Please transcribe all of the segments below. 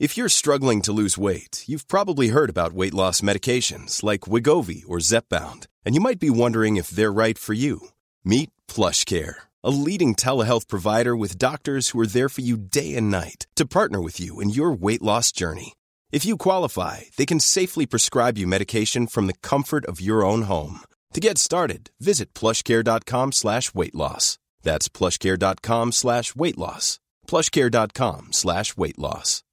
If you're struggling to lose weight, you've probably heard about weight loss medications like Wegovy or Zepbound, and you might be wondering if they're right for you. Meet PlushCare, a leading telehealth provider with doctors who are there for you day and night to partner with you in your weight loss journey. If you qualify, they can safely prescribe you medication from the comfort of your own home. To get started, visit plushcare.com/weightloss. That's plushcare.com/weightloss. plushcare.com/weightloss.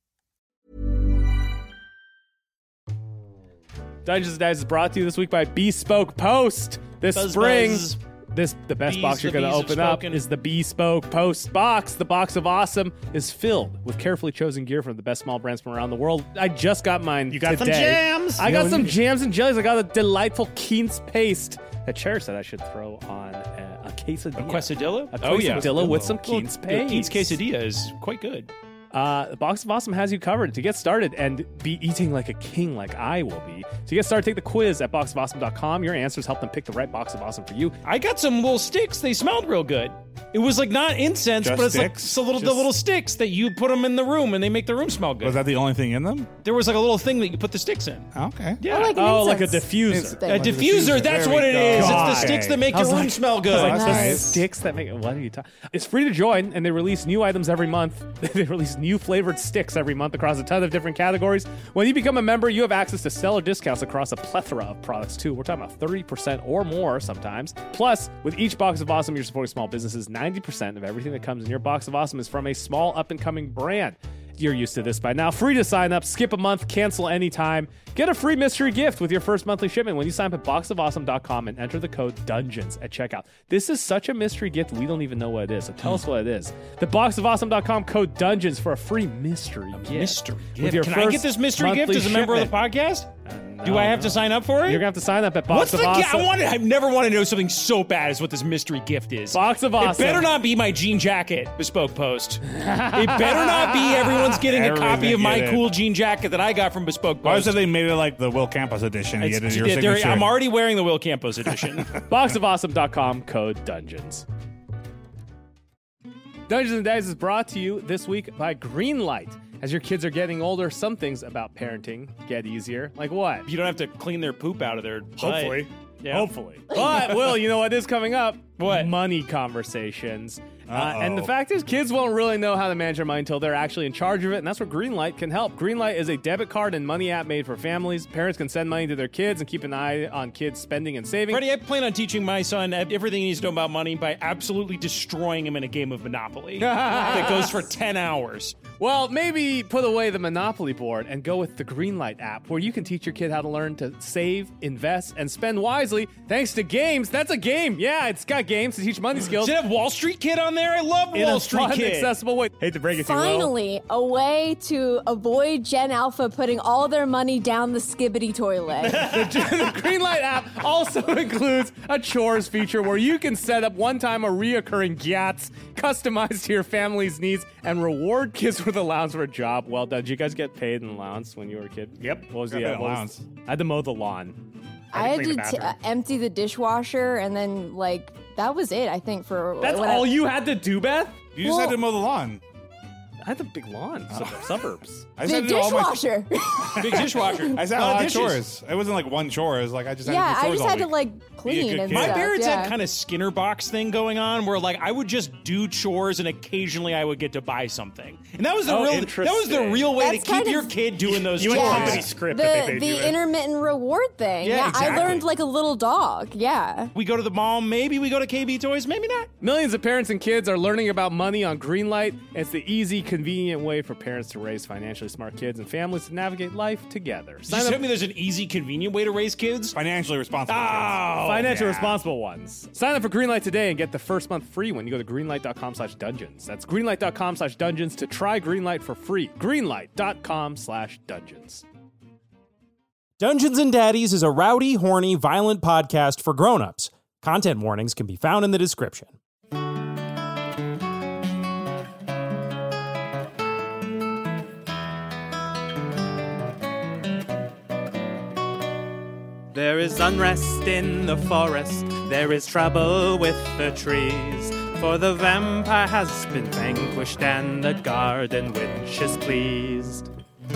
Dungeons & Dice is brought to you this week by Bespoke Post. This spring, the best box you're going to open up is the Bespoke Post box. The box of awesome is filled with carefully chosen gear from the best small brands from around the world. I just got mine. You got today. some jams. I got some jams and jellies. I got a delightful Keen's paste that Cher said I should throw on a quesadilla. A quesadilla? A quesadilla with some Keen's paste. Keen's quesadilla is quite good. The Box of Awesome has you covered to get started and be eating like a king like I will be. To get started, take the quiz at boxofawesome.com. Your answers help them pick the right Box of Awesome for you. I got some little sticks. They smelled real good. It was like not incense, Just but it's sticks? like the little sticks that you put them in the room and they make the room smell good. Was that the only thing in them? There was like a little thing that you put the sticks in. Okay. Yeah. I like an Like a incense diffuser. thing. A diffuser, that's There what we it go. is. It's the God. sticks that make I your was room like- smell good. Like That's the nice. sticks that make. What are you talking? It's free to join, and they release new items every month. They release new flavored sticks every month across a ton of different categories. When you become a member, you have access to stellar discounts across a plethora of products too. We're talking about 30% or more sometimes. Plus, with each Box of Awesome, you're supporting small businesses. 90% of everything that comes in your Box of Awesome is from a small up-and-coming brand. You're used to this by now. Free to sign up, skip a month, cancel anytime. Get a free mystery gift with your first monthly shipment when you sign up at boxofawesome.com and enter the code DUNGEONS at checkout. This is such a mystery gift, we don't even know what it is. So tell us what it is. The boxofawesome.com code DUNGEONS for a free mystery gift. Mystery With gift. your Can I get first this mystery gift monthly as a member of the shipment. podcast? Do I have to sign up for it? You're going to have to sign up at What's Box the of gift? Awesome. I've never wanted to know something so bad as what this mystery gift is. Box of Awesome. It better not be my jean jacket, Bespoke Post. It better not be everyone's getting a copy of my Get it. cool jean jacket that I got from Bespoke Why Post. was it they made it like the Will Campos edition? You get it in your signature. I'm already wearing the Will Campos edition. Boxofawesome.com code DUNGEONS. Dungeons & Dice is brought to you this week by Greenlight. As your kids are getting older, some things about parenting get easier. Like what? You don't have to clean their poop out of their butt. Hopefully. Yeah. Hopefully. But, Will, you know what is coming up? What? Money conversations. Uh-oh. And the fact is, kids won't really know how to manage their money until they're actually in charge of it, and that's where Greenlight can help. Greenlight is a debit card and money app made for families. Parents can send money to their kids and keep an eye on kids' spending and saving. Freddie, I plan on teaching my son everything he needs to know about money by absolutely destroying him in a game of Monopoly that goes for 10 hours. Well, maybe put away the Monopoly board and go with the Greenlight app, where you can teach your kid how to learn to save, invest, and spend wisely thanks to games. That's a game. Yeah, it's got games to teach money skills Does it have Wall Street Kid on there? I love in Wall a Street fun, Kid. accessible way. Hate to break it to you, Will. Finally, a way to avoid Gen Alpha putting all their money down the skibbity toilet. The Greenlight app also includes a chores feature where you can set up one-time or reoccurring GATs customized to your family's needs and reward kids with allowance for a job well done. Did you guys get paid an allowance when you were a kid? Yep. What was Got the paid allowance? I had to mow the lawn. I had clean to the bathroom. empty the dishwasher, and then, like, that was it, I think, for... That's when all you had to do, Beth? You just had to mow the lawn. I had a big lawn, suburbs. I just The had to do all my- dishwasher. Big dishwasher. I just had a lot of chores. It wasn't like one chore. It was like I just had Yeah, to do I chores just all had to, week. like, clean good and kid. My stuff. parents yeah. had kind of Skinner box thing going on where like I would just do chores and occasionally I would get to buy something. And that was the way That's to keep kind your of- kid doing those You chores. went company script that they paid you The in. intermittent reward thing. Yeah, I exactly. learned like a little dog. Yeah. We go to the mall, maybe we go to KB Toys, maybe not. Millions of parents and kids are learning about money on Greenlight. It's the easy, convenient way for parents to raise financially smart kids and families to navigate life together. Did you Sign tell up me there's an easy, convenient way to raise kids? Financially responsible. kids. Oh, financially yeah. responsible ones. Sign up for Greenlight today and get the first month free when you go to greenlight.com/dungeons. That's greenlight.com/dungeons to try Greenlight for free. Greenlight.com/dungeons. Dungeons and Daddies is a rowdy, horny, violent podcast for grown-ups. Content warnings can be found in the description. There is unrest in the forest, there is trouble with the trees, for the vampire has been vanquished and the garden witch is pleased.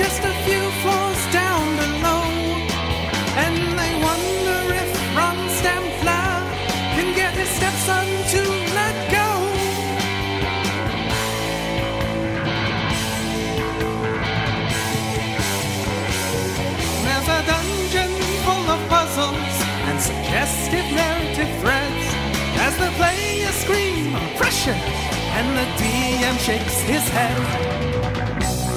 just a few floors down below, and they wonder if Ron Stampler can get his stepson to let go. There's a dungeon full of puzzles and suggestive narrative threads as the players scream pressure and the DM shakes his head.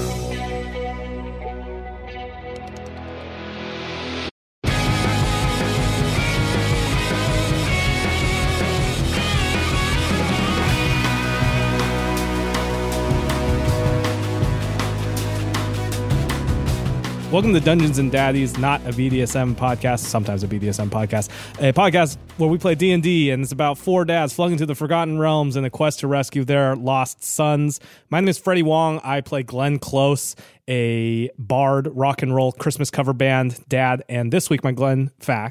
Welcome to Dungeons and Daddies, not a BDSM podcast, sometimes a BDSM podcast, a podcast where we play D&D, and it's about four dads flung into the Forgotten Realms in a quest to rescue their lost sons. My name is Freddie Wong. I play Glenn Close, a bard, rock and roll Christmas cover band dad, and this week my Glenn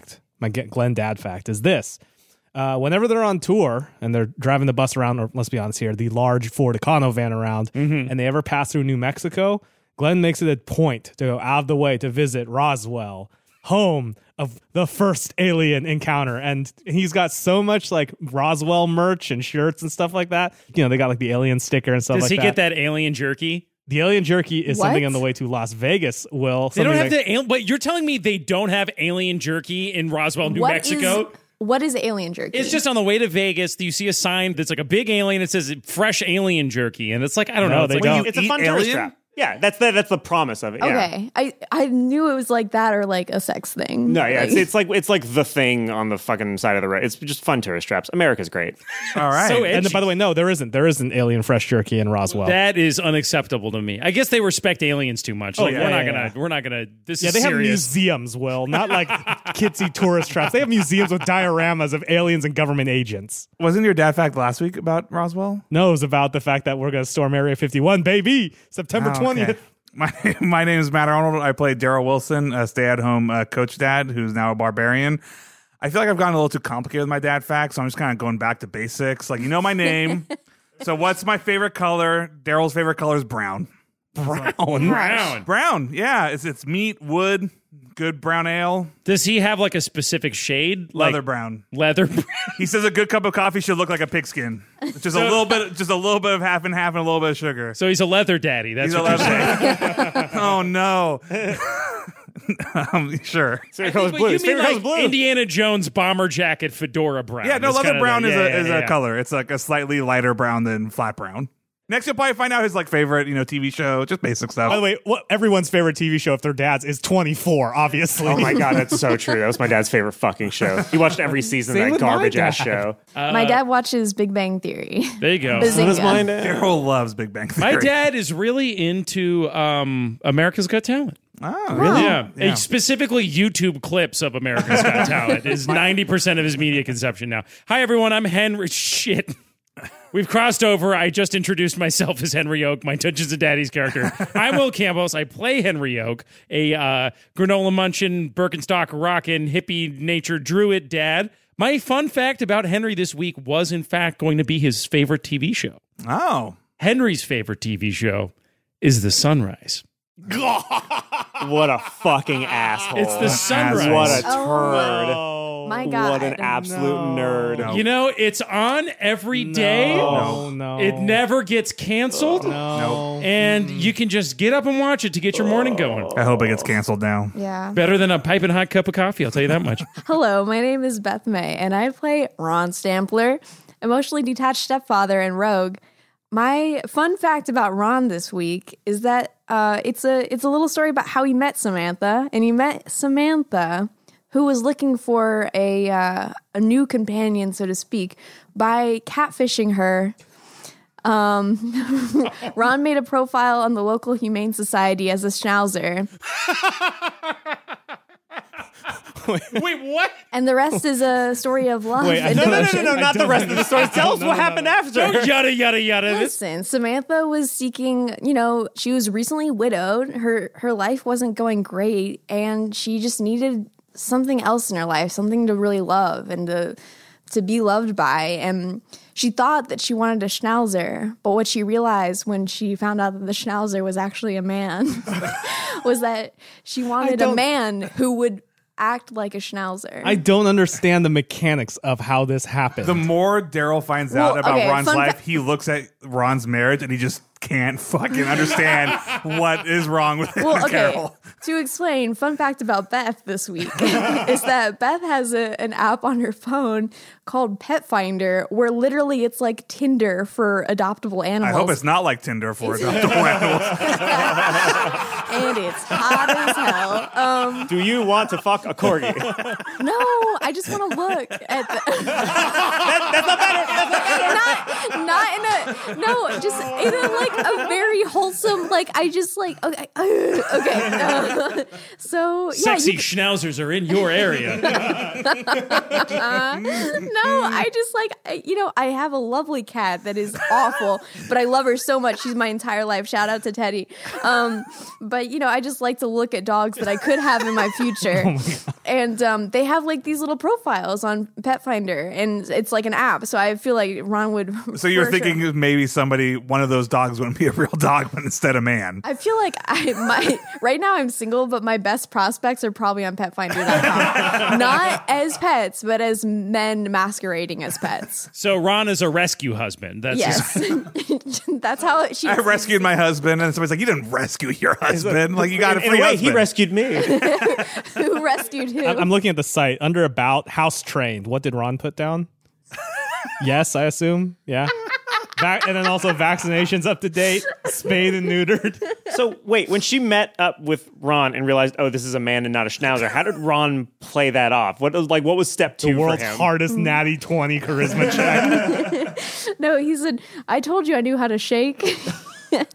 dad fact is this. Whenever they're on tour and they're driving the bus around, or let's be honest here, the large Ford Econo van around, and they ever pass through New Mexico, Glenn makes it a point to go out of the way to visit Roswell, home of the first alien encounter. And he's got so much like Roswell merch and shirts and stuff like that. You know, they got like the alien sticker and stuff like that. Does he get that alien jerky? The alien jerky is something on the way to Las Vegas, Will. They don't have but you're telling me they don't have alien jerky in Roswell, New Mexico? What is alien jerky? It's just on the way to Vegas. You see a sign that's like a big alien. It says fresh alien jerky. And it's like, I don't know. They don't. It's a fun tourist trap. Yeah, that's the promise of it. Okay, yeah. I knew it was like that or like a sex thing. No, yeah, it's like the thing on the fucking side of the road. It's just fun tourist traps. America's great. All right. So and by the way, no, there isn't alien fresh jerky in Roswell. That is unacceptable to me. I guess they respect aliens too much. Like, we're not gonna. This is they serious. have museums, Will, not like kitsy tourist traps. They have museums with dioramas of aliens and government agents. Wasn't your dad fact last week about Roswell? No, it was about the fact that we're going to storm Area 51, baby, September 20th. Okay. My name is Matt Arnold. I play Daryl Wilson, a stay-at-home coach dad who's now a barbarian. I feel like I've gotten a little too complicated with my dad facts, so I'm just kind of going back to basics. Like, you know my name. So what's my favorite color? Daryl's favorite color is brown. Brown. Yeah, it's meat, wood, good brown ale. Does he have like a specific shade? Like leather brown. He says a good cup of coffee should look like a pigskin. Just a little bit of half and half and a little bit of sugar. So he's a leather daddy. That's what you're saying. Oh no. Sure. Favorite color's blue. You mean like Indiana Jones bomber jacket fedora brown? Yeah, no, leather brown is a yeah. color. It's like a slightly lighter brown than flat brown. Next, you'll probably find out his like favorite, TV show, just basic stuff. By the way, everyone's favorite TV show, if they're dads, is 24, obviously. Oh my God, that's so true. That was my dad's favorite fucking show. He watched every season of that garbage-ass show. My dad watches Big Bang Theory. There you go. So does mine, Dad. Daryl loves Big Bang Theory. My dad is really into America's Got Talent. Oh, really? Yeah. Specifically YouTube clips of America's Got Talent is 90% of his media consumption now. Hi, everyone. I'm Henry. Shit. We've crossed over. I just introduced myself as Henry Oak, my Dungeons and Daddies character. I'm Will Campos. I play Henry Oak, a granola munching, Birkenstock rockin', hippie nature druid dad. My fun fact about Henry this week was, in fact, going to be his favorite TV show. Oh. Henry's favorite TV show is The Sunrise. What a fucking asshole. It's The Sunrise. What a turd. Oh, my God. What an absolute nerd. No. You know, it's on every day. No. It never gets canceled. No. And you can just get up and watch it to get your morning going. I hope it gets canceled now. Yeah. Better than a piping hot cup of coffee, I'll tell you that much. Hello, my name is Beth May, and I play Ron Stampler, emotionally detached stepfather and rogue. My fun fact about Ron this week is that it's a little story about how he met Samantha, and he met Samantha, who was looking for a new companion, so to speak, by catfishing her. Ron made a profile on the local Humane Society as a schnauzer. Wait, what? And the rest is a story of love. and No, devotion. not the rest of the story. Tell us what happened after. Yada, yada, yada. Listen, Samantha was seeking, she was recently widowed. Her life wasn't going great, and she just needed something else in her life, something to really love and to be loved by. And she thought that she wanted a Schnauzer, but what she realized when she found out that the Schnauzer was actually a man was that she wanted a man who would act like a Schnauzer. I don't understand the mechanics of how this happened. The more Daryl finds out about Ron's fun life, he looks at Ron's marriage and he just can't fucking understand what is wrong with him and Carol. To explain, fun fact about Beth this week is that Beth has an app on her phone called Pet Finder, where literally it's like Tinder for adoptable animals. I hope it's not like Tinder for adoptable animals. And it's hot as hell. Do you want to fuck a corgi? No, I just want to look at the... That's not better. That's not better. Not in a... No, just in a, like, a very wholesome, like, I just, like, okay. So, yeah. Sexy schnauzers are in your area. No, I just like, I have a lovely cat that is awful, but I love her so much. She's my entire life. Shout out to Teddy. But, I just like to look at dogs that I could have in my future. And they have like these little profiles on Pet Finder, and it's like an app. So I feel like Ron would. So you're thinking maybe one of those dogs wouldn't be a real dog, but instead a man. I feel like right now I'm single, but my best prospects are probably on petfinder.com. Not as pets, but as men masquerading as pets. So Ron is a rescue husband. That's yes. That's how she. I rescued my husband, and somebody's like, "You didn't rescue your husband. Like you got a free In a way, husband." he rescued me. Who rescued who? I'm looking at the site. Under about house trained. What did Ron put down? Yes, I assume. Yeah. And then also vaccinations up to date, spayed and neutered. So wait, when she met up with Ron and realized, oh, this is a man and not a Schnauzer, how did Ron play that off? What was step 2 The world's for him? hardest natty 20 charisma check. No, he said, I told you I knew how to shake. Okay,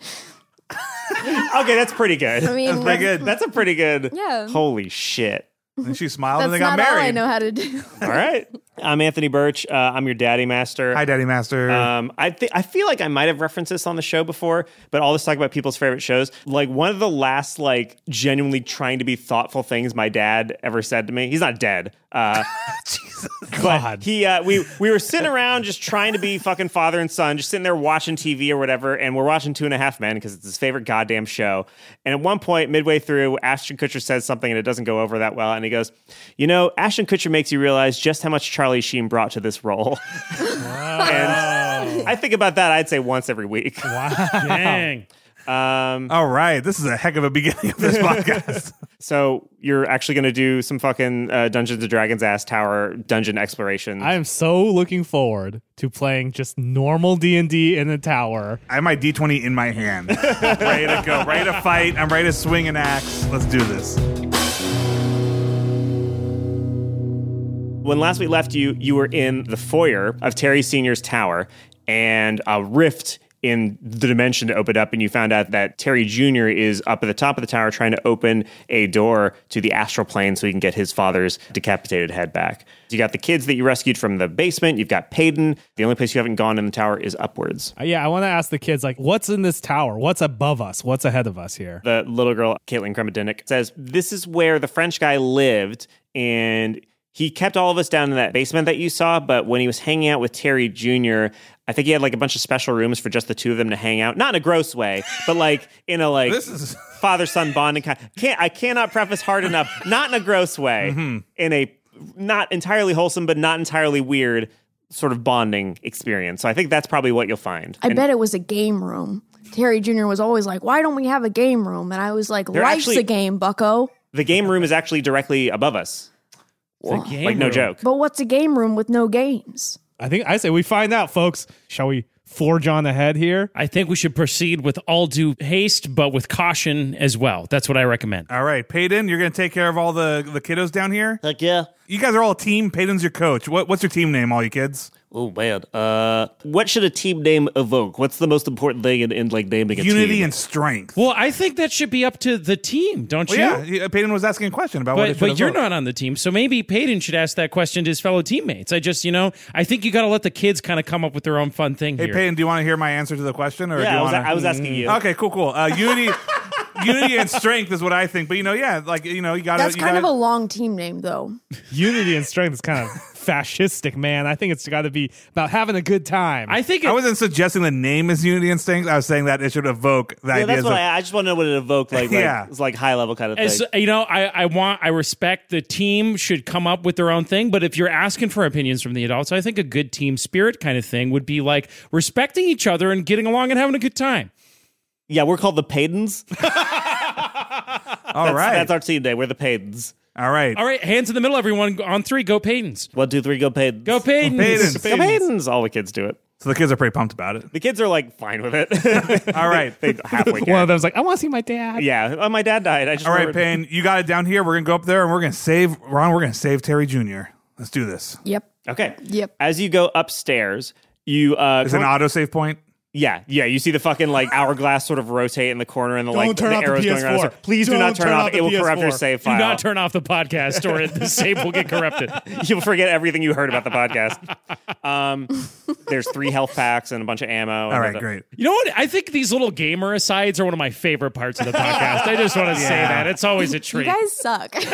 that's pretty good. I mean, That's pretty good. That's a pretty good. Yeah. Holy shit. And she smiled, That's and they got not all I married. know how to do. All right. I'm Anthony Birch. I'm your daddy master. Hi, Daddy Master. I feel like I might have referenced this on the show before, but all this talk about people's favorite shows. Like one of the last genuinely trying to be thoughtful things my dad ever said to me. He's not dead. Jesus. But we were sitting around just trying to be fucking father and son, just sitting there watching TV or whatever, and we're watching 2.5 Men because it's his favorite goddamn show. And at one point, midway through, Ashton Kutcher says something and it doesn't go over that well, and he goes, Ashton Kutcher makes you realize just how much Charlie Sheen brought to this role. And I think about that, I'd say once every week. Wow. Dang. All right. This is a heck of a beginning of this podcast. So you're actually going to do some fucking Dungeons & Dragons ass tower dungeon exploration. I am so looking forward to playing just normal D&D in the tower. I have my D20 in my hand. Ready to go. Ready to fight. I'm ready to swing an axe. Let's do this. When last we left you, you were in the foyer of Terry Sr.'s tower, and a rift in the dimension opened up, and you found out that Terry Jr. is up at the top of the tower trying to open a door to the astral plane so he can get his father's decapitated head back. You got the kids that you rescued from the basement. You've got Peyton. The only place you haven't gone in the tower is upwards. Yeah, I want to ask the kids, what's in this tower? What's above us? What's ahead of us here? The little girl, Caitlin Kremadinik, says, this is where the French guy lived, and he kept all of us down in that basement that you saw, but when he was hanging out with Terry Jr., I think he had a bunch of special rooms for just the two of them to hang out. Not in a gross way, but in a This is father-son bonding kind. I cannot preface hard enough. Not in a gross way. Mm-hmm. In a not entirely wholesome, but not entirely weird sort of bonding experience. So I think that's probably what you'll find. I bet it was a game room. Terry Jr. was always like, why don't we have a game room? And I was like, life's a game, bucko. The game room is actually directly above us. No joke. But what's a game room with no games? I say we find out, folks. Shall we forge on ahead here? I think we should proceed with all due haste, but with caution as well. That's what I recommend. all right. Peyton, you're going to take care of all the kiddos down here? Heck yeah. You guys are all a team. Peyton's your coach. What's your team name, all you kids? Oh, man. What should a team name evoke? What's the most important thing in naming a team? Unity and strength. Well, I think that should be up to the team, don't you? Yeah, Peyton was asking a question about what it should But you're evoke. not on the team, so maybe Peyton should ask that question to his fellow teammates. I think you got to let the kids kind of come up with their own fun thing Hey, here. Peyton, do you want to hear my answer to the question? Or do you Yeah, want I was asking you. Okay, cool. Unity and strength is what I think. But, you got to... That's kind of a long team name, though. Unity and strength is kind of fascistic, man. I think it's got to be about having a good time. I think I wasn't suggesting the name is Unity Instinct. I was saying that it should evoke the Yeah, idea. that's what I just want to know what it evoked. Yeah. It's like high level kind of As, thing. you know, I respect the team should come up with their own thing, but if you're asking for opinions from the adults, I think a good team spirit kind of thing would be like respecting each other and getting along and having a good time. Yeah, we're called the Paydens. All right. That's our team day. We're the Paydens. All right. All right, hands in the middle, everyone. On 3, go Paydens. 1, 2, 3, go Paydens. Go Paydens. Paydens. Go Paydens. All the kids do it. So the kids are pretty pumped about it. The kids are like fine with it. All right. They halfway care. One of them's like, I want to see my dad. Yeah. Oh, my dad died. I just All right, remembered. Payne, you got it down here. We're going to go up there and we're going to save Ron. We're going to save Terry Jr. Let's do this. Yep. Okay. Yep. As you go upstairs, you Is it an autosave point? Yeah. You see the fucking like hourglass sort of rotate in the corner, and the like turn the off the arrows going around. PS4. So please do not turn off. It will corrupt your save Do file. not turn off the podcast or the save will get corrupted. You'll forget everything you heard about the podcast. There's 3 health packs and a bunch of ammo. All right, great. You know what? I think these little gamer asides are one of my favorite parts of the podcast. I just want to say that. It's always a You treat. guys suck. It's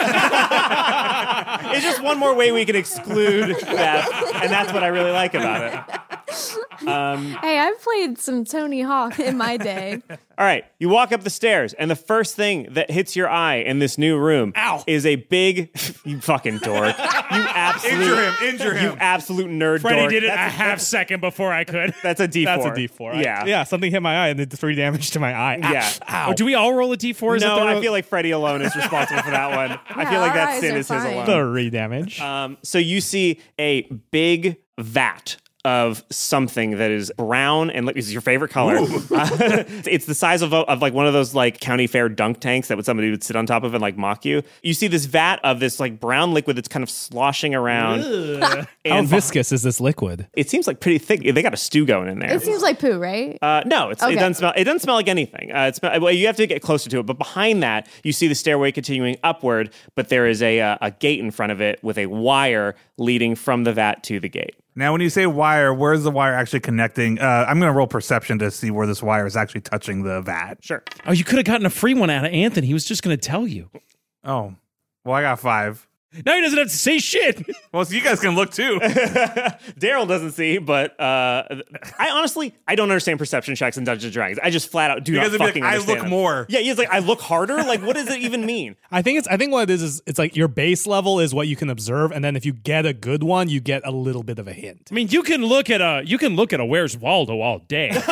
just one more way we can exclude that, and that's what I really like about it. Hey, I've played some Tony Hawk in my day. All right, you walk up the stairs, and the first thing that hits your eye in this new room is a big, you fucking dork, you absolute, Injure him. you absolute nerd Freddie dork. did it That's a half second before I could. That's a D4. That's a D4. Yeah. Yeah, something hit my eye and did 3 damage to my eye. Yeah. Ow. Oh, do we all roll a D4? Is No, that the I feel like Freddie alone is responsible for that one. I feel like our that eyes sin are is his fine. alone. 3 damage. So you see a big vat of something that is brown and is your favorite color. It's the size of like one of those like county fair dunk tanks that somebody would sit on top of and like mock you. You see this vat of this like brown liquid that's kind of sloshing around. How And viscous is this liquid? it seems like pretty thick. They got a stew going in there. It seems like poo, right? No, it Okay. doesn't smell. It doesn't smell like anything. Well, you have to get closer to it. But behind that, you see the stairway continuing upward. But there is a gate in front of it with a wire leading from the vat to the gate. Now, when you say wire, where's the wire actually connecting? I'm going to roll perception to see where this wire is actually touching the vat. Sure. Oh, you could have gotten a free one out of Anthony. He was just going to tell you. Oh, well, I got 5. Now he doesn't have to say shit. Well, so you guys can look too. Daryl doesn't see, but I honestly don't understand perception checks in Dungeons and Dragons. I just flat out do Because not it'd be fucking like, I understand look them. more. Yeah, he's like, I look harder. Like, what does it even mean? I think what it is it's like your base level is what you can observe, and then if you get a good one, you get a little bit of a hint. I mean, you can look at a Where's Waldo all day. But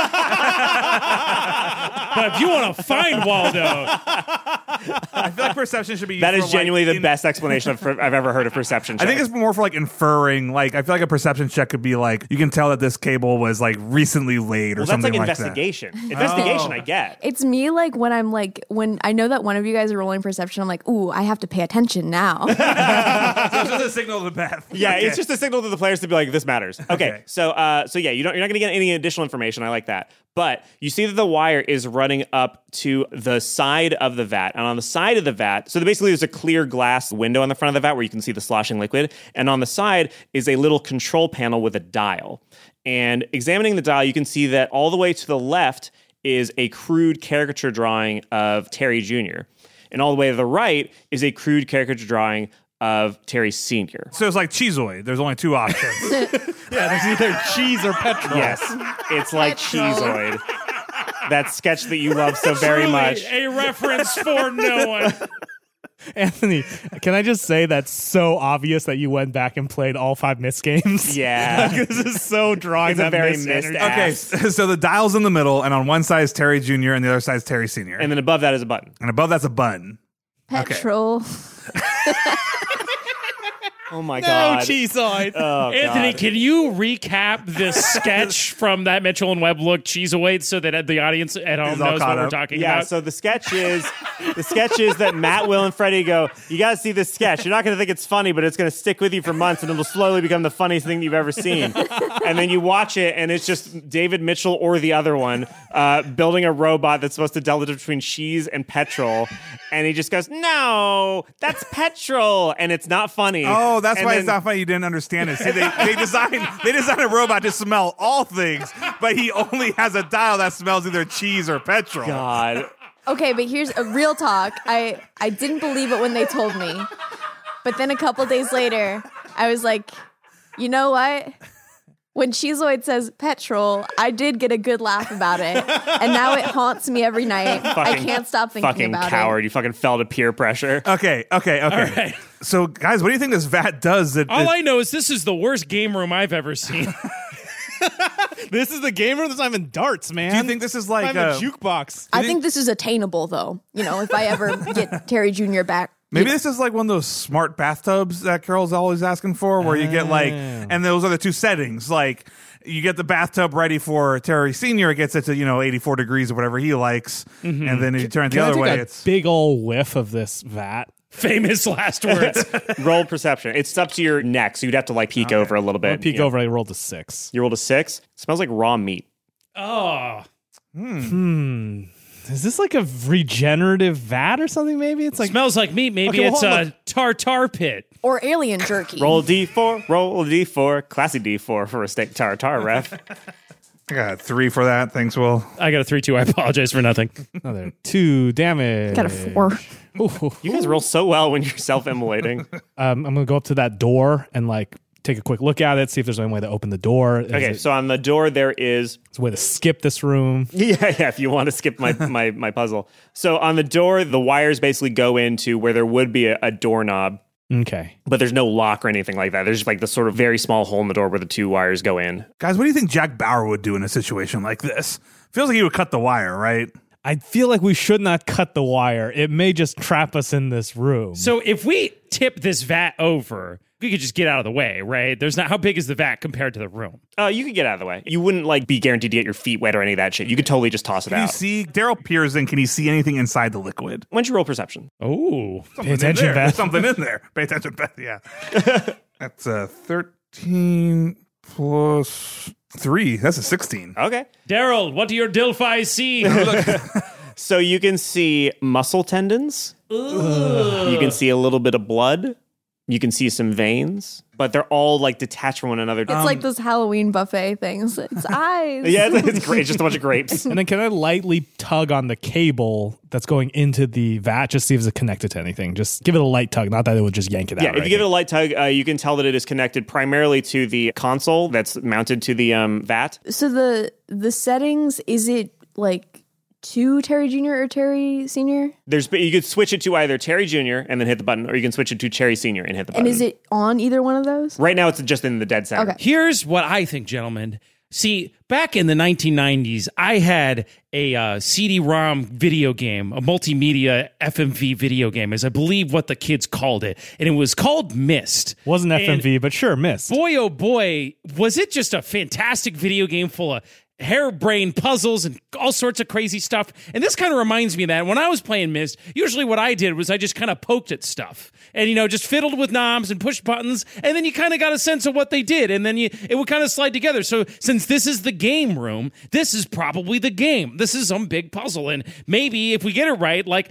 if you want to find Waldo, I feel like perception should be used That is for, genuinely like, the best explanation I've ever heard of perception I checks. think it's more for like inferring. Like, I feel like a perception check could be like, you can tell that this cable was like recently laid or well, that's something like like that. investigation. Investigation, I get. It's me like when I know that one of you guys are rolling perception, I'm like, ooh, I have to pay attention now. It's just a signal to Beth. Yeah, Okay. it's just a signal to the players to be like, this matters. Okay. So yeah, you're not going to get any additional information. I like that. But you see that the wire is running up to the side of the vat. And on the side of the vat, so basically there's a clear glass window on the front of the vat where you can see the sloshing liquid. And on the side is a little control panel with a dial. And examining the dial, you can see that all the way to the left is a crude caricature drawing of Terry Jr. And all the way to the right is a crude caricature drawing of Terry Sr. So it's like Cheezoid. There's only 2 options. Yeah, there's either cheese or petrol. Yes, it's like Cheezoid. That sketch that you love so very truly much. a reference for no one. Anthony, can I just say that's so obvious that you went back and played all 5 Myst games? Yeah. This is so drawing It's a that very Myst Myst energy. app. Okay, so the dial's in the middle, and on one side is Terry Jr., and the other side is Terry Sr. And then above that is a button. And above that's a button. Petrol. Oh my No, God. cheeseoid. Oh, Anthony, God. can you recap this sketch from that Mitchell and Webb look Cheeseoid so that the audience at home He's all knows what caught we're up. talking Yeah, about? so the sketch is that Matt, Will, and Freddie go, you got to see this sketch. You're not going to think it's funny, but it's going to stick with you for months, and it'll slowly become the funniest thing you've ever seen. And then you watch it, and it's just David Mitchell or the other one building a robot that's supposed to tell the difference between cheese and petrol. And he just goes, no, that's petrol. And it's not funny. Oh, that's And why then- it's not funny you didn't understand it. See, they designed a robot to smell all things, but he only has a dial that smells either cheese or petrol. God. Okay, but here's a real talk. I didn't believe it when they told me. But then a couple days later, I was like, You know what? When Cheezoid says petrol, I did get a good laugh about it, and now it haunts me every night. I can't stop thinking Fucking about coward. it. You fucking fell to peer pressure. Okay. right. So, guys, what do you think this vat does? All I know is this is the worst game room I've ever seen. This is the game room that's not even darts, man. do you think this is like a jukebox? I think this is attainable, though. You know, if I ever get Terry Jr. back. maybe this is like one of those smart bathtubs that Carol's always asking for, where you get like, and those are the two settings. Like, you get the bathtub ready for Terry Sr. It gets it to 84 degrees or whatever he likes, and then if you turn it the Can I other take way, a it's big old whiff of this vat? Famous last words. Roll perception. It's up to your neck, so you'd have to like peek over a little bit. Peek over, I rolled a 6. You rolled a 6. smells like raw meat. Oh. Is this like a regenerative vat or something? Maybe it's like Smells like meat. Maybe Okay, well, it's hold a tartar pit. Or alien jerky. Roll a d4. Roll a d4. Classy d4 for a steak tartar, ref. I got a 3 for that. Thanks, Will. I got a 3-2. I apologize for nothing. another 2 damage. Got a 4. You guys roll so well when you're self-immolating. I'm gonna go up to that door and like take a quick look at it, see if there's any way to open the door. Okay, so on the door there is There's a way to skip this room. yeah, if you want to skip my puzzle. So on the door, the wires basically go into where there would be a doorknob, Okay. but there's no lock or anything like that. There's just like the sort of very small hole in the door where the two wires go in. Guys, what do you think Jack Bauer would do in a situation like this? Feels like he would cut the wire, right? I feel like we should not cut the wire. It may just trap us in this room. So if we tip this vat over, we could just get out of the way, right? There's not how big is the vat compared to the room? You could get out of the way. You wouldn't like be guaranteed to get your feet wet or any of that shit. You could totally just toss it Can you out. see Daryl peers in? Can he see anything inside the liquid? Why don't you roll perception? Oh. Pay attention, There's Beth. something in there. Pay attention, Beth. Yeah. That's a 13 plus 3. That's a 16. Okay. Daryl, what do your Dilphi see? So you can see muscle tendons. You can see a little bit of blood. You can see some veins, but they're all like detached from one another. It's like those Halloween buffet things. It's eyes. Yeah, it's great. It's just a bunch of grapes. And then can I lightly tug on the cable that's going into the vat, just see if it's connected to anything? Just give it a light tug, not that it would just yank it out. Yeah, if you give it a light tug, you can tell that it is connected primarily to the console that's mounted to the vat. So the settings, is it like to Terry Jr. or Terry Sr.? You could switch it to either Terry Jr. and then hit the button, or you can switch it to Terry Sr. and hit the button. And is it on either one of those? Right now, it's just in the dead center. Okay. Here's what I think, gentlemen. See, back in the 1990s, I had a CD-ROM video game, a multimedia FMV video game, is I believe what the kids called it. And it was called Myst. Wasn't And FMV, but sure, Myst. boy, oh boy, was it just a fantastic video game full of harebrained puzzles and all sorts of crazy stuff. And this kind of reminds me of that. When I was playing Myst, usually what I did was I just kind of poked at stuff and, just fiddled with knobs and pushed buttons. And then you kind of got a sense of what they did. And then it would kind of slide together. So since this is the game room, this is probably the game. This is some big puzzle. And maybe if we get it right, like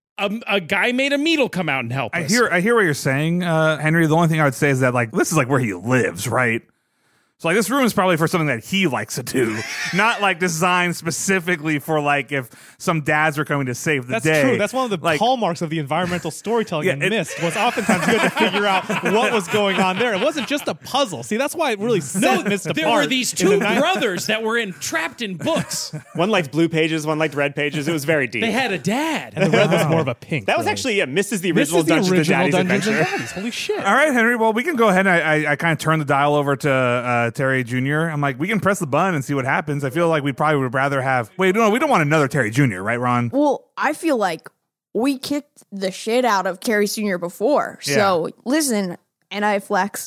a guy made a meat will come out and help us. I hear what you're saying, Henry. The only thing I would say is that like this is like where he lives, right? So like this room is probably for something that he likes to do, not like designed specifically for like if some dads are coming to save the That's day. true. That's one of the hallmarks of the environmental storytelling in Myst was oftentimes you had to figure out what was going on there. It wasn't just a puzzle. See, that's why it really set Myst apart. There were these two brothers that were trapped in books. One liked blue pages, one liked red pages. It was very deep. They had a dad. And the red was more of a pink. That was really. actually, Myst is the Myst original is the Dungeons and original Daddies Dungeons and adventure. Daddies. Holy shit. All right, Henry. Well, we can go ahead and I kind of turn the dial over to Terry Jr. I'm like, we can press the button and see what happens. I feel like we probably would rather have. Wait, no, we don't want another Terry Jr., right, Ron? Well, I feel like we kicked the shit out of Terry Sr. before. So listen, and I flex.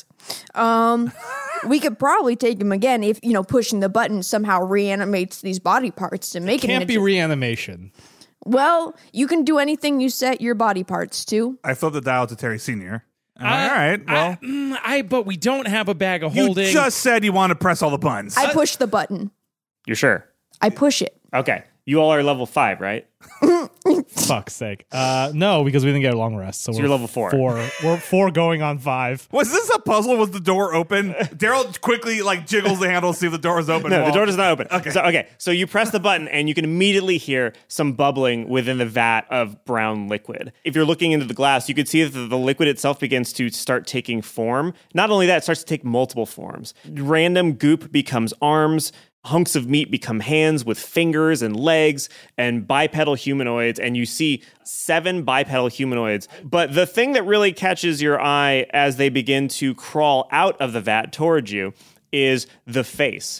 We could probably take him again if, pushing the button somehow reanimates these body parts to make it Can't into be reanimation. Well, you can do anything you set your body parts to. I flipped the dial to Terry Sr. All right, well. But we don't have a bag of You holding. just said you want to press all the buttons. I push the button. You're sure? I push it. Okay. You all are level 5, right? Fuck's sake. No, because we didn't get a long rest. So, you're level 4. We're 4 going on 5. Was this a puzzle? Was the door open? Daryl quickly jiggles the handle to see if the door is open. No, the door does not open. Okay. So you press the button and you can immediately hear some bubbling within the vat of brown liquid. If you're looking into the glass, you can see that the liquid itself begins to start taking form. Not only that, it starts to take multiple forms. Random goop becomes arms. Hunks of meat become hands with fingers and legs and bipedal humanoids, and you see 7 bipedal humanoids. But the thing that really catches your eye as they begin to crawl out of the vat towards you is the face.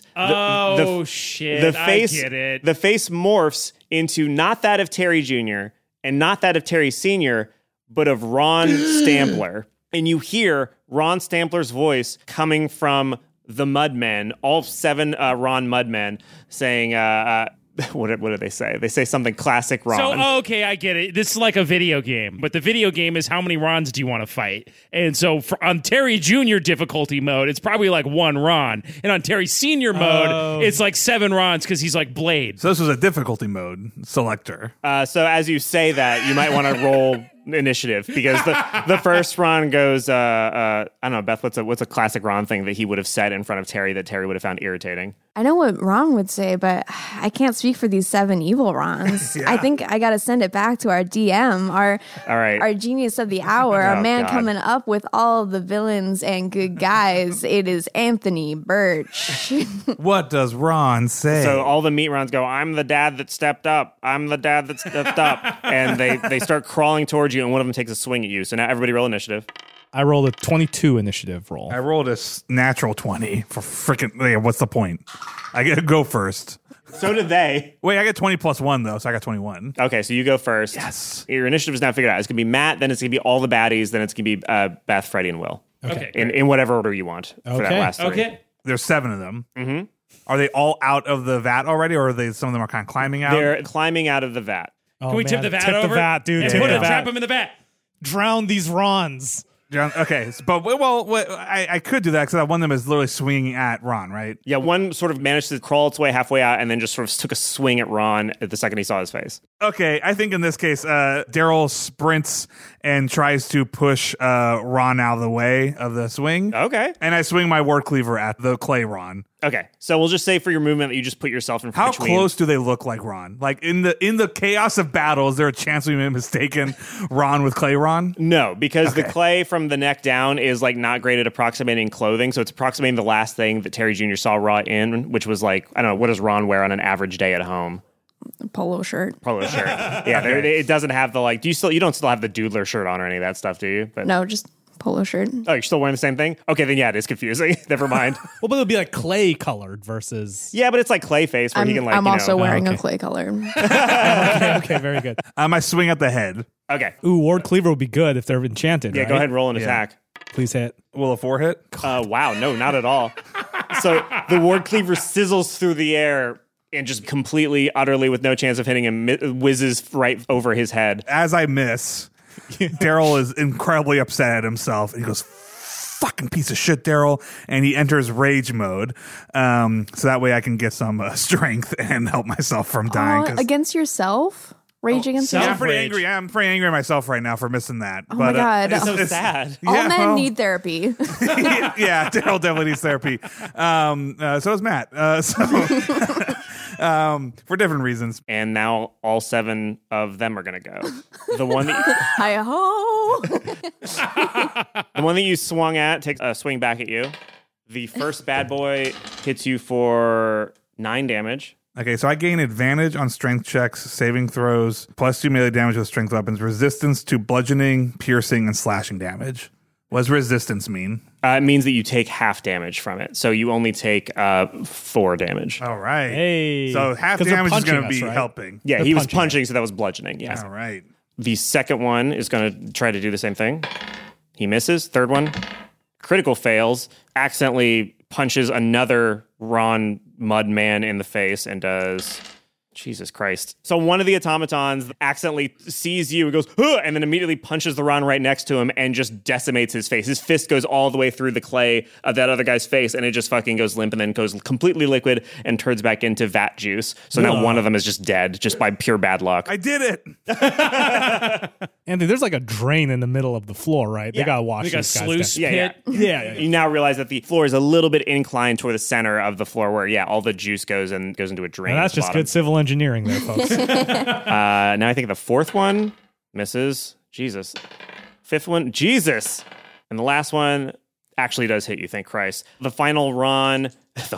Shit. The face, I get it. The face morphs into not that of Terry Jr. and not that of Terry Sr., but of Ron Stampler. And you hear Ron Stampler's voice coming from the Mudmen, all 7 Ron Mudmen, saying, what did they say? They say something classic Ron. So, okay, I get it. This is like a video game, but the video game is how many Rons do you want to fight? And so on Terry Jr. difficulty mode, it's probably like 1 Ron. And on Terry Sr. mode, it's like 7 Rons because he's like Blade. So this was a difficulty mode selector. So as you say that, you might want to roll initiative because the first Ron goes, I don't know, Beth, what's a classic Ron thing that he would have said in front of Terry that Terry would have found irritating? I know what Ron would say, but I can't speak for these 7 evil Rons. Yeah. I think I got to send it back to our DM, our genius of the hour, our man God. coming up with all the villains and good guys. It is Anthony Birch. What does Ron say? So all the meat Rons go, I'm the dad that stepped up. I'm the dad that stepped up. And they start crawling towards you, and one of them takes a swing at you. So now everybody roll initiative. I rolled a 22 initiative roll. I rolled a natural 20 for freaking. What's the point? I get to go first. So did they. Wait, I get 20 plus 1 though, so I got 21. Okay, so you go first. Yes. Your initiative is now figured out. It's going to be Matt, then it's going to be all the baddies, then it's going to be Beth, Freddie, and Will. Okay. In whatever order you want for that Okay. last 3. Okay. There's 7 of them. Mm-hmm. Are they all out of the vat already, or are they? Some of them are kind of climbing out. They're climbing out of the vat. Oh, Can we tip man. the vat Tip over? the vat, dude. And Tip put the it, vat. trap him in the vat. Drown these Rons. Okay, but I could do that because one of them is literally swinging at Ron, right? Yeah, one sort of managed to crawl its way halfway out and then just sort of took a swing at Ron at the second he saw his face. Okay, I think in this case, Daryl sprints and tries to push Ron out of the way of the swing. Okay. And I swing my war cleaver at the clay Ron. Okay, so we'll just say for your movement that you just put yourself in How between. close do they look like Ron? Like in the chaos of battle, is there a chance we may have mistaken Ron with clay Ron? No, because the Okay. clay from the neck down is like not great at approximating clothing, so it's approximating the last thing that Terry Jr. saw Ron in, which was like, I don't know, what does Ron wear on an average day at home? Polo shirt. Polo shirt. Yeah, it doesn't have the like. You don't still have the Doodler shirt on or any of that stuff, do you? But No, just polo shirt. oh, you're still wearing the same thing? Okay, then yeah, it is confusing. Never mind. Well, but it would be like clay colored versus. Yeah, but it's like Clayface where he can like. I'm also wearing okay. a clay color. Okay, very good. I swing at the head. Okay. Ooh, Ward Cleaver would be good if they're enchanted. Yeah, right? go ahead and roll an Yeah. attack. Please hit. Will a 4 hit? Wow, no, not at all. So the Ward Cleaver sizzles through the air and just completely, utterly, with no chance of hitting him, whizzes right over his head. As I miss, Daryl is incredibly upset at himself. He goes, fucking piece of shit, Daryl. And he enters rage mode. So that way I can get some strength and help myself from dying. 'cause- Against yourself? Rage against self- I'm yourself? pretty Rage. angry. I'm pretty angry at myself right now for missing that. Oh my God. It's so sad. All Yeah, men well- need therapy. Yeah, Daryl definitely needs therapy. So does Matt. For different reasons. And now all 7 of them are going to go. The one that Hi-ho! the one that you swung at takes a swing back at you. The first bad boy hits you for 9 damage. Okay, so I gain advantage on strength checks, saving throws, plus 2 melee damage with strength weapons, resistance to bludgeoning, piercing, and slashing damage. What does resistance mean? It means that you take half damage from it. So you only take 4 damage. All right. Hey. So half 'Cause they're damage is going to punching be us, right? helping. Yeah, They're he was punching punching, so that was bludgeoning, yes. All right. The second one is going to try to do the same thing. He misses. Third one, critical fails, accidentally punches another Ron Mudman in the face and does Jesus Christ. So one of the automatons accidentally sees you and goes, huh, and then immediately punches the Ron right next to him and just decimates his face. His fist goes all the way through the clay of that other guy's face, and it just fucking goes limp and then goes completely liquid and turns back into vat juice. So now one of them is just dead, just by pure bad luck. I did it. Andy, there's like a drain in the middle of the floor, right? They gotta wash Like a these guys sluice down. pit. Yeah. You now realize that the floor is a little bit inclined toward the center of the floor where, all the juice goes into a drain. And that's at the just bottom. good civil engineering there, folks. Now I think the fourth one misses. Jesus. Fifth one, Jesus. And the last one actually does hit you, thank Christ. The final Ron.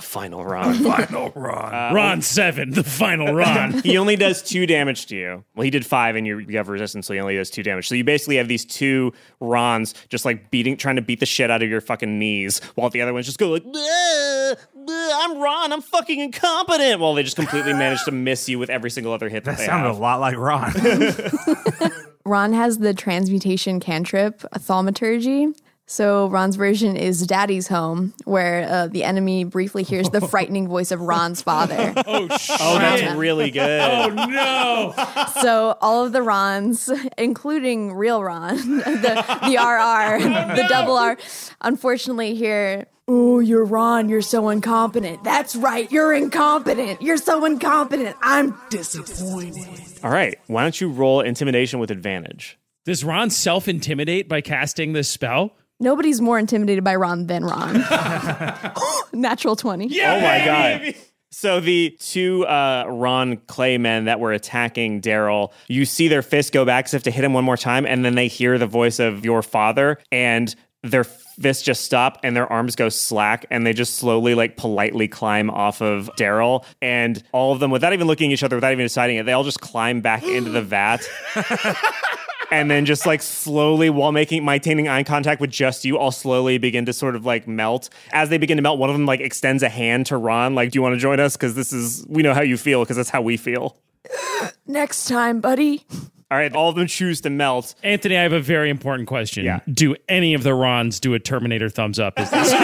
Ron 7, the final Ron. He only does 2 damage to you. Well, he did 5 and you have resistance, so he only does 2 damage. So you basically have these 2 Rons just like trying to beat the shit out of your fucking knees, while the other ones just go like, I'm Ron, I'm fucking incompetent. While they just completely manage to miss you with every single other hit that That they sounded have. a lot like Ron. Ron has the transmutation cantrip, Thaumaturgy. So Ron's version is Daddy's Home, where the enemy briefly hears the frightening voice of Ron's father. Oh, shit. Oh, that's really good. Oh, no. So all of the Rons, including real Ron, the RR, the double R, unfortunately hear, "Oh, you're Ron, you're so incompetent. That's right, you're incompetent. You're so incompetent. I'm disappointed." All right, why don't you roll intimidation with advantage? Does Ron self-intimidate by casting this spell? Nobody's more intimidated by Ron than Ron. Natural 20. Yeah, Oh my God. So the 2 Ron Claymen that were attacking Daryl, you see their fists go back as if to hit him one more time, and then they hear the voice of your father, and their fists just stop and their arms go slack, and they just slowly, like, politely climb off of Daryl. And all of them, without even looking at each other, without even deciding it, they all just climb back into the vat. And then just like slowly, while maintaining eye contact with just you, all slowly begin to sort of like melt. As they begin to melt, one of them like extends a hand to Ron, like, "Do you want to join us? Because we know how you feel, because that's how we feel." Next time, buddy. All right, all of them choose to melt. Anthony, I have a very important question. Yeah. Do any of the Rons do a Terminator thumbs up? Is this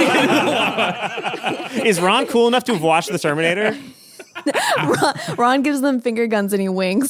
Is Ron cool enough to have watched The Terminator? Ron gives them finger guns and he winks.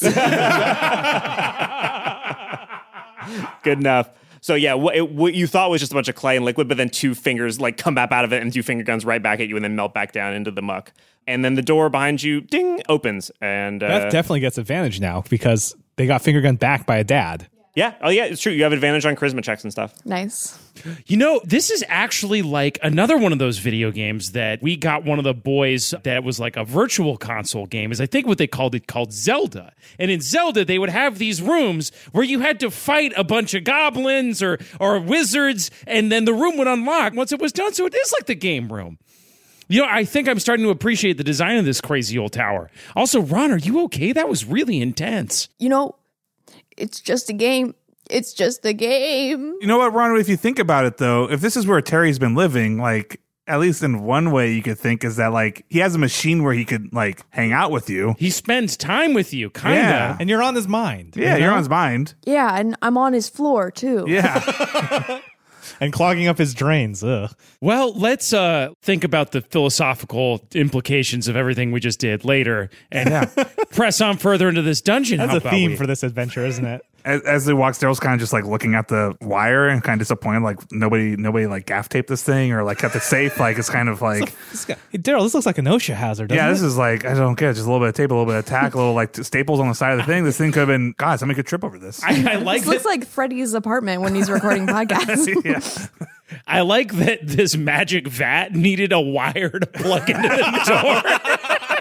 Good enough. So yeah, what you thought was just a bunch of clay and liquid, but then 2 fingers like come up out of it and 2 finger guns right back at you and then melt back down into the muck. And then the door behind you, ding, opens. And Beth definitely gets advantage now because they got finger gun back by a dad. yeah, oh yeah, it's true. You have advantage on charisma checks and stuff. Nice. You know, this is actually like another one of those video games that we got one of the boys that was like a virtual console game, is I think what they called Zelda. And in Zelda, they would have these rooms where you had to fight a bunch of goblins or wizards, and then the room would unlock once it was done. So it is like the game room. You know, I think I'm starting to appreciate the design of this crazy old tower. Also, Ron, are you okay? That was really intense. You know, it's just a game. It's just a game. You know what, Ron? If you think about it, though, if this is where Terry's been living, like, at least in one way you could think is that, like, he has a machine where he could, like, hang out with you. He spends time with you, kind of. Yeah. And you're on his mind. Yeah, you're on his mind. Yeah, and I'm on his floor, too. Yeah. And clogging up his drains. Ugh. Well, let's think about the philosophical implications of everything we just did later and press on further into this dungeon. That's How a about theme we? for this adventure, isn't it? As they walk, Daryl's kind of just like looking at the wire and kind of disappointed, like nobody like gaff taped this thing or like kept it safe. Like it's kind of like, Hey, Daryl, this looks like an OSHA hazard, doesn't yeah, it? this is like, I don't get it. Just a little bit of tape, a little bit of tack, a little like staples on the side of the thing. This thing could have been, God, somebody could trip over this. I like This looks like Freddie's apartment when he's recording podcasts. Yeah. I like that this magic vat needed a wire to plug into the door.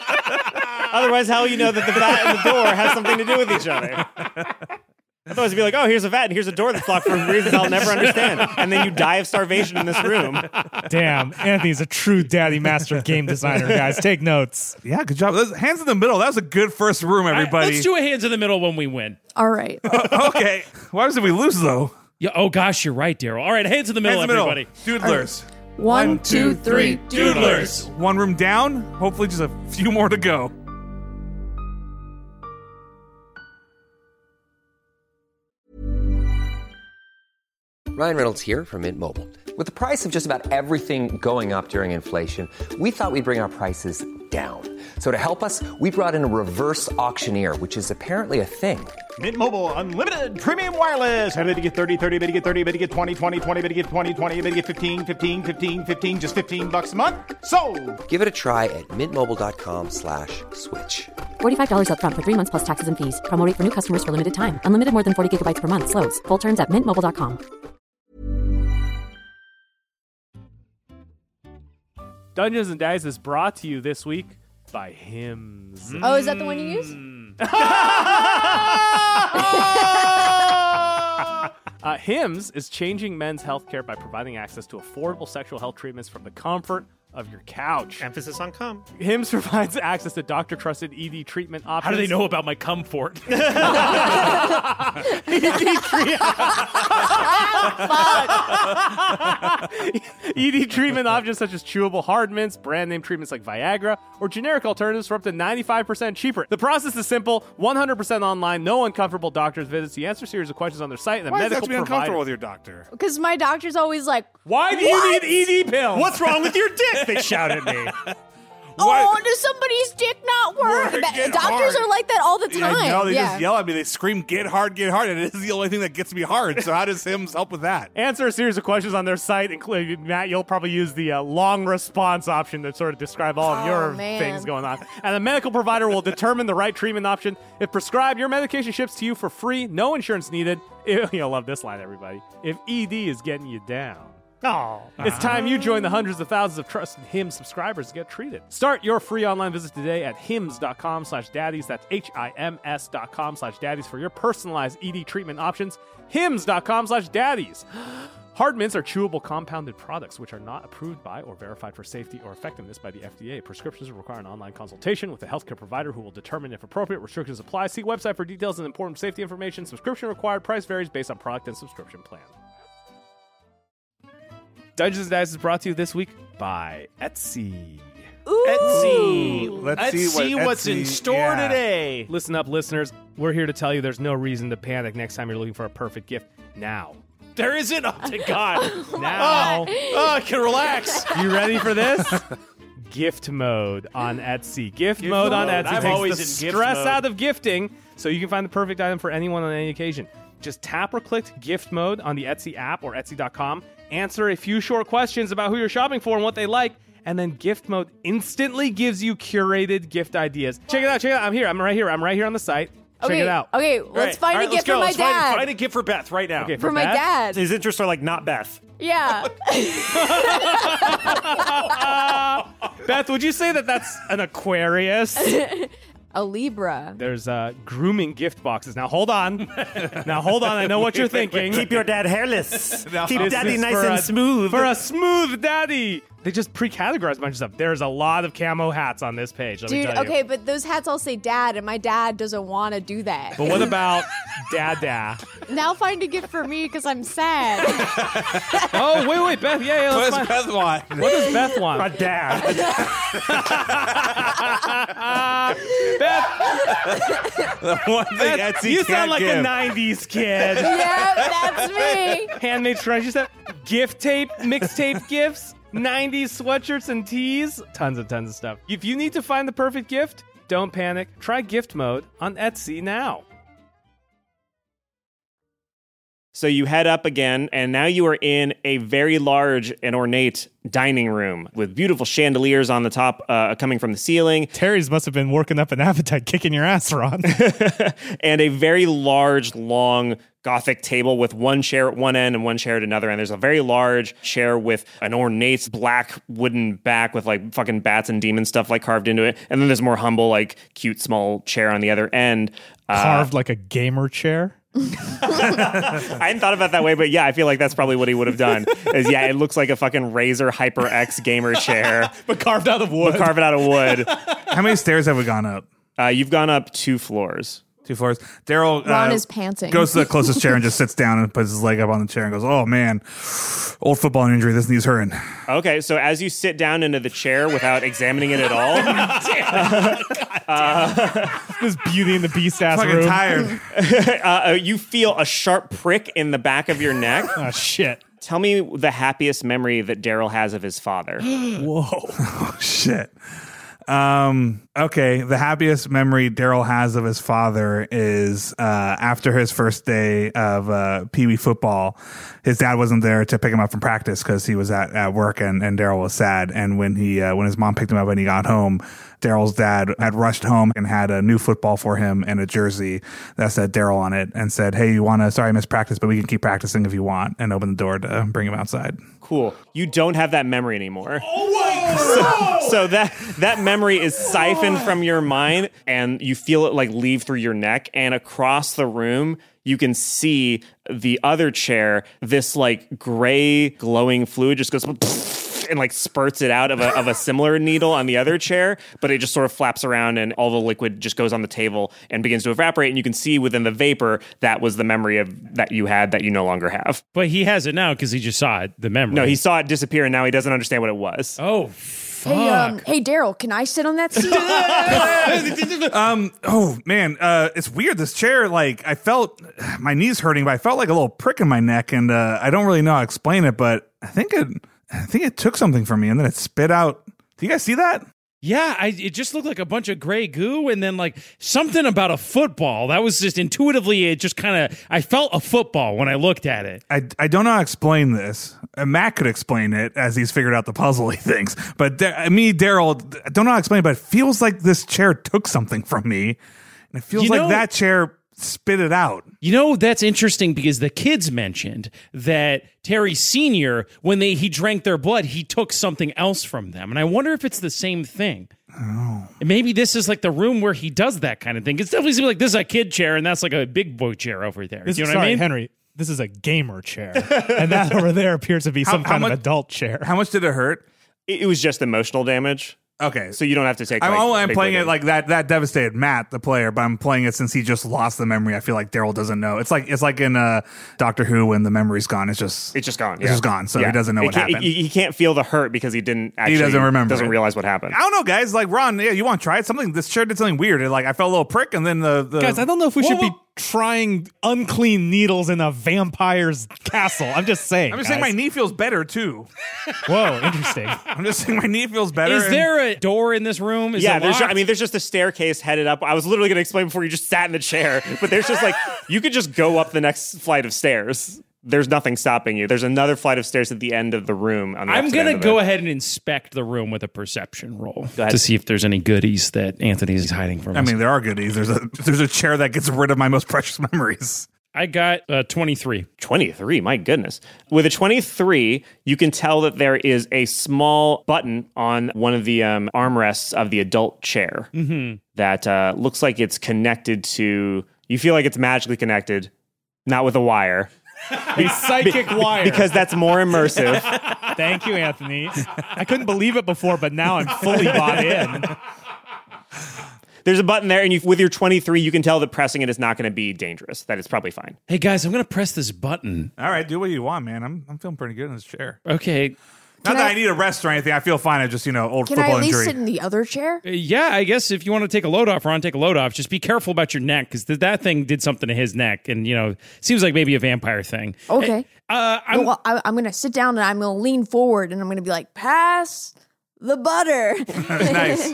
Otherwise, how will you know that the vat and the door have something to do with each other? Otherwise, it'd be like, oh, here's a vat and here's a door that's locked for reasons I'll never understand. And then you die of starvation in this room. Damn, Anthony's a true daddy master game designer, guys. Take notes. Yeah, good job. Hands in the middle. That was a good first room, everybody. Let's do a hands in the middle when we win. All right. Okay. Why did we lose, though? Yeah, oh, gosh, you're right, Daryl. All right, hands in the middle, Hands in the everybody. Doodlers. 1, 2, 3, Doodlers. One room down. Hopefully just a few more to go. Ryan Reynolds here from Mint Mobile. With the price of just about everything going up during inflation, we thought we'd bring our prices down. So to help us, we brought in a reverse auctioneer, which is apparently a thing. Mint Mobile Unlimited Premium Wireless. How to get 30, 30, bit to get 30, bit to get 20, 20, 20, bit to get 20, 20, bit to get 15, 15, 15, 15, just $15 a month? Sold! Give it a try at mintmobile.com/switch. $45 up front for 3 months plus taxes and fees. Promo rate for new customers for limited time. Unlimited more than 40 gigabytes per month. Slows full terms at mintmobile.com. Dungeons and Daddies is brought to you this week by Hims. Oh, is that the one you use? Hims is changing men's healthcare by providing access to affordable sexual health treatments from the comfort of your couch. Emphasis on cum. Hims provides access to doctor-trusted ED treatment options. How do they know about my comfort? ED treatment options such as chewable hard mints, brand name treatments like Viagra, or generic alternatives for up to 95% cheaper. The process is simple, 100% online, no uncomfortable doctor's visits. You answer a series of questions on their site, and the Why does that medical have to be uncomfortable with provider... your doctor? Because my doctor's always like, Why do you need ED pills? What's wrong with your dick? They shout at me. oh, does somebody's dick not work? Get Doctors hard. are like that all the time. I know, they just yell at me. They scream, get hard, and it is the only thing that gets me hard. So how does Hims help with that? Answer a series of questions on their site, including, Matt, you'll probably use the long response option to sort of describe all of your things going on. And the medical provider will determine the right treatment option. If prescribed, your medication ships to you for free, no insurance needed. You'll love this line, everybody. If ED is getting you down. It's time you join the hundreds of thousands of trusted Hims subscribers to get treated. Start your free online visit today at hims.com/daddies. That's HIMS.com/daddies for your personalized ED treatment options. Hims.com/daddies. Hard mints are chewable compounded products which are not approved by or verified for safety or effectiveness by the FDA. Prescriptions require an online consultation with a healthcare provider who will determine if appropriate. Restrictions apply. See website for details and important safety information. Subscription required. Price varies based on product and subscription plan. Dungeons and Daddies is brought to you this week by Etsy. Etsy. Let's see what's in store today. Listen up, listeners. We're here to tell you there's no reason to panic next time you're looking for a perfect gift. Now. There isn't. Oh, thank God. Now. I can relax. You ready for this? Gift mode on Etsy. Gift mode on Etsy I'm takes always the in gift stress mode. out of gifting so you can find the perfect item for anyone on any occasion. Just tap or click gift mode on the Etsy app or Etsy.com. Answer a few short questions about who you're shopping for and what they like, and then gift mode instantly gives you curated gift ideas. Check it out. I'm here. I'm right here on the site. Check it out. Okay, let's find a gift for my dad. Find a gift for Beth right now. Okay, For my Beth? dad. His interests are like not Beth. Yeah. Beth, would you say that that's an Aquarius? A Libra. There's grooming gift boxes. Now hold on. I know what you're thinking. Keep your dad hairless. Keep This daddy is nice for and smooth. For a smooth daddy. They just pre-categorize a bunch of stuff. There's a lot of camo hats on this page. Let me Dude, tell you. okay, but those hats all say dad, and my dad doesn't want to do that. But what about Dada? Now find a gift for me because I'm sad. Oh, wait, Beth. Yeah, What that's does fine. Beth want? What does Beth want? a dad. Beth, One thing Etsy you can't sound like give. a 90s kid. Yeah, that's me. Handmade treasure set, gift tape, mixtape gifts, 90s sweatshirts and tees, tons of stuff. If you need to find the perfect gift, don't panic. Try gift mode on Etsy now. So you head up again, and now you are in a very large and ornate dining room with beautiful chandeliers on the top coming from the ceiling. Terry's must have been working up an appetite kicking your ass, Ron. And a very large, long Gothic table with one chair at one end and one chair at another end. There's a very large chair with an ornate black wooden back with like fucking bats and demon stuff like carved into it. And then there's more humble, like cute, small chair on the other end. Carved like a gamer chair. I hadn't thought about it that way, but yeah, I feel like that's probably what he would have done. It looks like a fucking Razer HyperX gamer chair. But carved out of wood. But carve it out of wood. How many stairs have we gone up? You've gone up 2 floors. 2 floors. Daryl Ron is panting. goes to the closest chair and just sits down and puts his leg up on the chair and goes, "Oh man, old football injury. This knee's hurting." Okay, so as you sit down into the chair without examining it at all, This Beauty and the Beast ass Fucking room. tired. you feel a sharp prick in the back of your neck. Oh, shit. Tell me the happiest memory that Daryl has of his father. Whoa. Oh shit. Okay, the happiest memory Daryl has of his father is after his first day of Pee Wee football. His dad wasn't there to pick him up from practice because he was at work, and Daryl was sad. And when his mom picked him up and he got home, Daryl's dad had rushed home and had a new football for him and a jersey that said Daryl on it and said, "Hey, sorry I missed practice, but we can keep practicing if you want," and opened the door to bring him outside. Cool. You don't have that memory anymore. Oh, so that memory is siphoned from your mind, and you feel it like leave through your neck, and across the room you can see the other chair, this like gray glowing fluid just goes and like spurts it out of a similar needle on the other chair, but it just sort of flaps around and all the liquid just goes on the table and begins to evaporate, and you can see within the vapor that was the memory that you had that you no longer have. But he has it now because he just saw it, the memory. No, he saw it disappear and now he doesn't understand what it was. Oh, Hey, Daryl, can I sit on that seat? Oh man, it's weird. This chair, like, I felt my knees hurting, but I felt like a little prick in my neck, and I don't really know how to explain it, but I think it took something from me, and then it spit out. Do you guys see that? Yeah, it just looked like a bunch of gray goo, and then like something about a football. That was just intuitively, it just kind of, I felt a football when I looked at it. I don't know how to explain this. Matt could explain it as he's figured out the puzzle he thinks. But Daryl, I don't know how to explain it, but it feels like this chair took something from me. And it feels like that chair spit it out. You know, that's interesting because the kids mentioned that Terry Sr., when he drank their blood, he took something else from them. And I wonder if it's the same thing. Oh. And maybe this is like the room where he does that kind of thing. It's definitely seems like this is a kid chair and that's like a big boy chair over there. You know what I mean? Henry, this is a gamer chair. And that over there appears to be some kind of adult chair. How much did it hurt? It was just emotional damage. Okay, so you don't have to take. I'm playing it like that. That devastated Matt, the player, but I'm playing it since he just lost the memory. I feel like Daryl doesn't know. It's like in Doctor Who when the memory's gone. It's just gone. Yeah. It's just gone. So he doesn't know what happened. He can't feel the hurt because he didn't. Actually, he doesn't remember. Doesn't realize what happened. I don't know, guys. Like Ron, yeah, you want to try it? This chair did something weird. I felt a little prick, and then the guys. I don't know if we should be trying unclean needles in a vampire's castle. I'm just saying. I'm just saying my knee feels better too. Whoa, interesting. I'm just saying my knee feels better. Is there a door in this room? There's just a staircase headed up. I was literally going to explain before you just sat in the chair, but there's just like you could just go up the next flight of stairs. There's nothing stopping you. There's another flight of stairs at the end of the room. I'm going to go ahead and inspect the room with a perception roll to see if there's any goodies that Anthony's hiding from us. I mean, there are goodies. There's a chair that gets rid of my most precious memories. I got 23. 23, my goodness. With a 23, you can tell that there is a small button on one of the armrests of the adult chair that looks like it's connected to... You feel like it's magically connected, not with a wire. A psychic wire. Because that's more immersive. Thank you, Anthony. I couldn't believe it before, but now I'm fully bought in. There's a button there, and with your 23, you can tell that pressing it is not going to be dangerous, that it's probably fine. Hey, guys, I'm going to press this button. All right, do what you want, man. I'm feeling pretty good in this chair. Okay. Not that I need a rest or anything. I feel fine. I just, old football injury. Can I at least sit in the other chair? Yeah, I guess if you want to take a load off, Ron, take a load off. Just be careful about your neck, because that thing did something to his neck, and, seems like maybe a vampire thing. Okay. I'm going to sit down, and I'm going to lean forward, and I'm going to be like, pass the butter. Nice.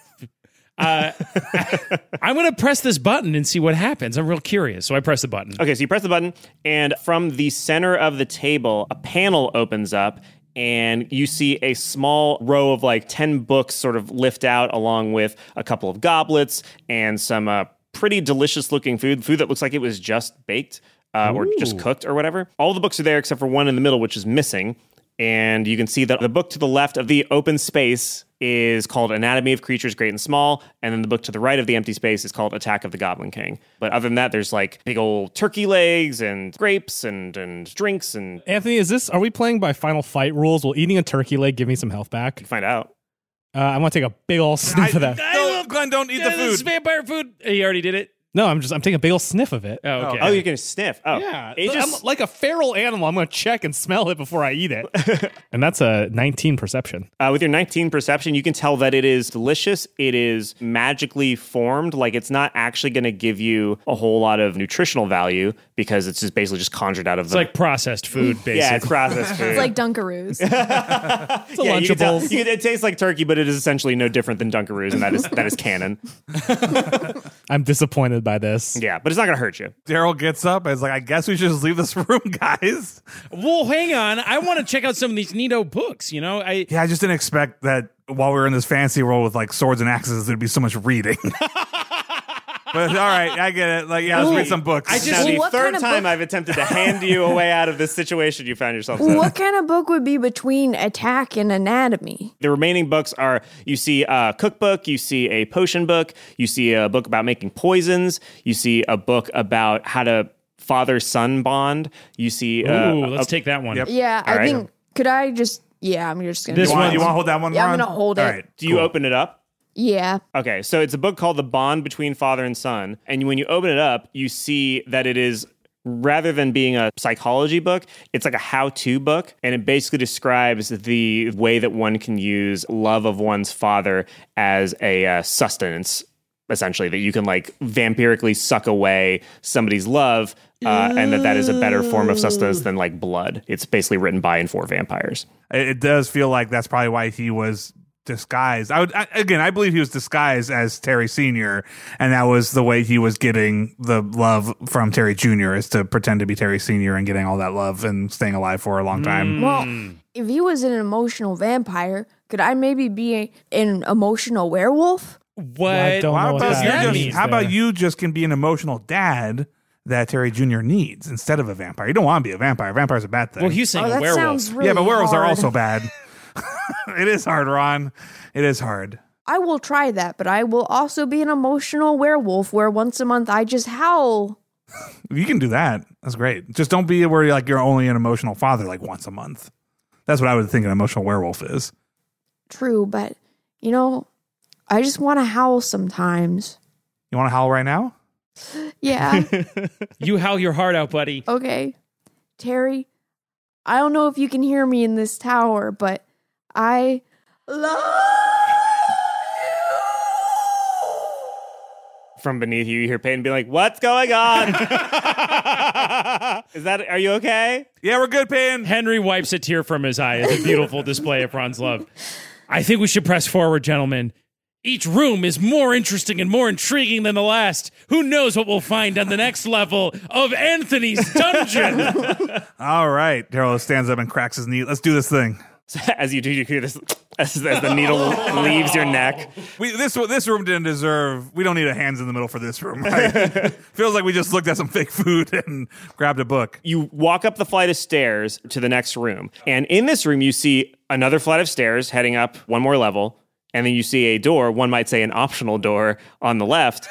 I'm going to press this button and see what happens. I'm real curious. So I press the button. Okay, so you press the button, and from the center of the table, a panel opens up, and you see a small row of like 10 books sort of lift out, along with a couple of goblets and some pretty delicious looking food that looks like it was just baked or just cooked or whatever. All the books are there except for one in the middle, which is missing. And you can see that the book to the left of the open space is called Anatomy of Creatures Great and Small, and then the book to the right of the empty space is called Attack of the Goblin King. But other than that, there's like big old turkey legs and grapes and drinks. And Anthony, are we playing by Final Fight rules? Will eating a turkey leg give me some health back? You can find out. I want to take a big old sniff of that. Glenn, don't eat the food. This is vampire food. He already did it. No, I'm taking a big old sniff of it. Oh, okay. Oh, you're gonna sniff. Oh, Yeah, Aegis- I'm like a feral animal. I'm going to check and smell it before I eat it. And that's a 19 perception. With your 19 perception, you can tell that it is delicious. It is magically formed. Like, it's not actually going to give you a whole lot of nutritional value because it's just basically just conjured out of It's like processed food, basically. Yeah, it's processed food. It's like Dunkaroos. It's a Lunchables. It tastes like turkey, but it is essentially no different than Dunkaroos, and that is canon. I'm disappointed by this. Yeah, but it's not going to hurt you. Daryl gets up and is like, I guess we should just leave this room, guys. Well, hang on. I want to check out some of these neato books. You know, I just didn't expect that while we were in this fancy world with like swords and axes, there'd be so much reading. But all right, I get it. Like, yeah, let's read some books. Now, the what third kind of time book- I've attempted to hand you a way out of this situation you found yourself in. What kind of book would be between attack and anatomy? The remaining books are, you see a cookbook, you see a potion book, you see a book about making poisons, you see a book about how to father-son bond, you see... let's take that one. Yep. Yeah, All I right. think, could I just, I'm just going to This You do want it. to hold that one, Yeah, I'm Ron? gonna hold All it. right, Do you open it up? Yeah. Okay, so it's a book called The Bond Between Father and Son. And when you open it up, you see that it is, rather than being a psychology book, it's like a how-to book. And it basically describes the way that one can use love of one's father as a sustenance, essentially, that you can like vampirically suck away somebody's love and that is a better form of sustenance than like blood. It's basically written by and for vampires. It does feel like that's probably why he was disguised. I believe he was disguised as Terry Sr., and that was the way he was getting the love from Terry Jr. is to pretend to be Terry Sr. and getting all that love and staying alive for a long time. Well, if he was an emotional vampire, could I maybe be an emotional werewolf? What? I don't know what that means. How about there. you just can be an emotional dad that Terry Jr. needs instead of a vampire? You don't want to be a vampire. Vampire's a bad thing. Well, he's saying Oh, a that werewolf. sounds really yeah, but werewolves are hard. also bad. It is hard, Ron. It is hard. I will try that, but I will also be an emotional werewolf where once a month I just howl. You can do that. That's great. Just don't be where you're only an emotional father like once a month. That's what I would think an emotional werewolf is. True, but I just want to howl sometimes. You want to howl right now? Yeah. You howl your heart out, buddy. Okay. Terry, I don't know if you can hear me in this tower, but I love From beneath you, you hear Peyton be like, "What's going on? Are you okay?" Yeah, we're good, Peyton. Henry wipes a tear from his eye as a beautiful display of Ron's love. I think we should press forward, gentlemen. Each room is more interesting and more intriguing than the last. Who knows what we'll find on the next level of Anthony's Dungeon? All right. Daryl stands up and cracks his knee. Let's do this thing. As you do, you hear this as the needle leaves your neck. This room didn't deserve. We don't need a hands in the middle for this room. Right? Feels like we just looked at some fake food and grabbed a book. You walk up the flight of stairs to the next room, and in this room you see another flight of stairs heading up one more level. And then you see a door, one might say an optional door on the left,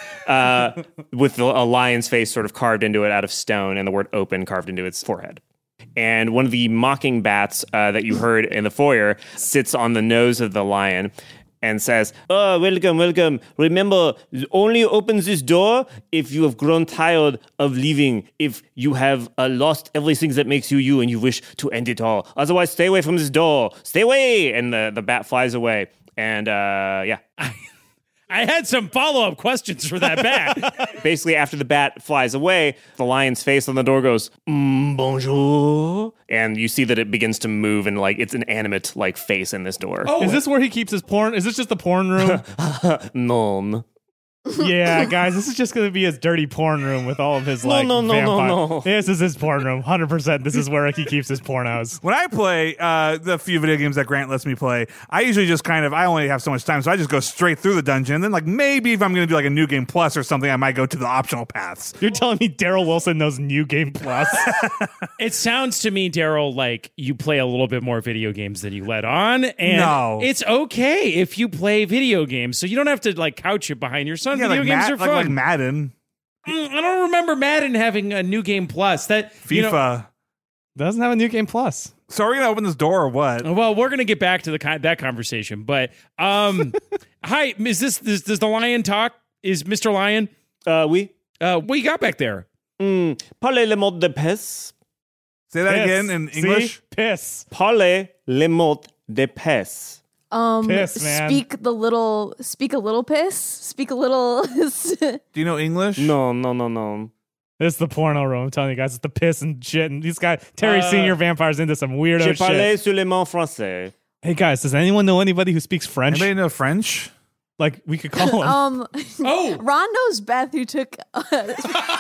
with a lion's face sort of carved into it out of stone and the word open carved into its forehead. And one of the mocking bats that you heard in the foyer sits on the nose of the lion and says, "Oh, welcome, welcome. Remember, only open this door if you have grown tired of leaving, if you have lost everything that makes you you and you wish to end it all. Otherwise, stay away from this door. Stay away!" And the bat flies away. And yeah. I had some follow-up questions for that bat. Basically, after the bat flies away, the lion's face on the door goes, bonjour. And you see that it begins to move and like it's an animate like face in this door. Is this where he keeps his porn? Is this just the porn room? Non. Yeah, guys, this is just going to be his dirty porn room with all of his No, no, no. This is his porn room. 100%. This is where he keeps his pornos. When I play the few video games that Grant lets me play, I usually just I only have so much time, so I just go straight through the dungeon. And then, like, maybe if I'm going to do like a New Game Plus or something, I might go to the optional paths. You're telling me Daryl Wilson knows New Game Plus? It sounds to me, Daryl, like you play a little bit more video games than you let on. And No. it's okay if you play video games, so you don't have to like couch it behind your son. Yeah, Video like, games are fun. like Madden, I don't remember Madden having a New Game Plus. That FIFA. Doesn't have a New Game Plus. So are we going to open this door or what? Well, we're gonna get back to that conversation, but hi, does the lion talk? Is Mr. Lion? We. What you got back there? Parlez le mot de pes. Say that Piss. again in See? English. Piss. Parlez le mot de pes. Piss, man. Speak a little piss. Speak a little. Do you know English? No. This is the porno room. I'm telling you guys, it's the piss and shit. And these guys, Terry Senior Vampire's into some weirdo Je parle shit. seulement français. Hey guys, does anyone know anybody who speaks French? Anybody know French? Like we could call him. Ron knows Beth, who took and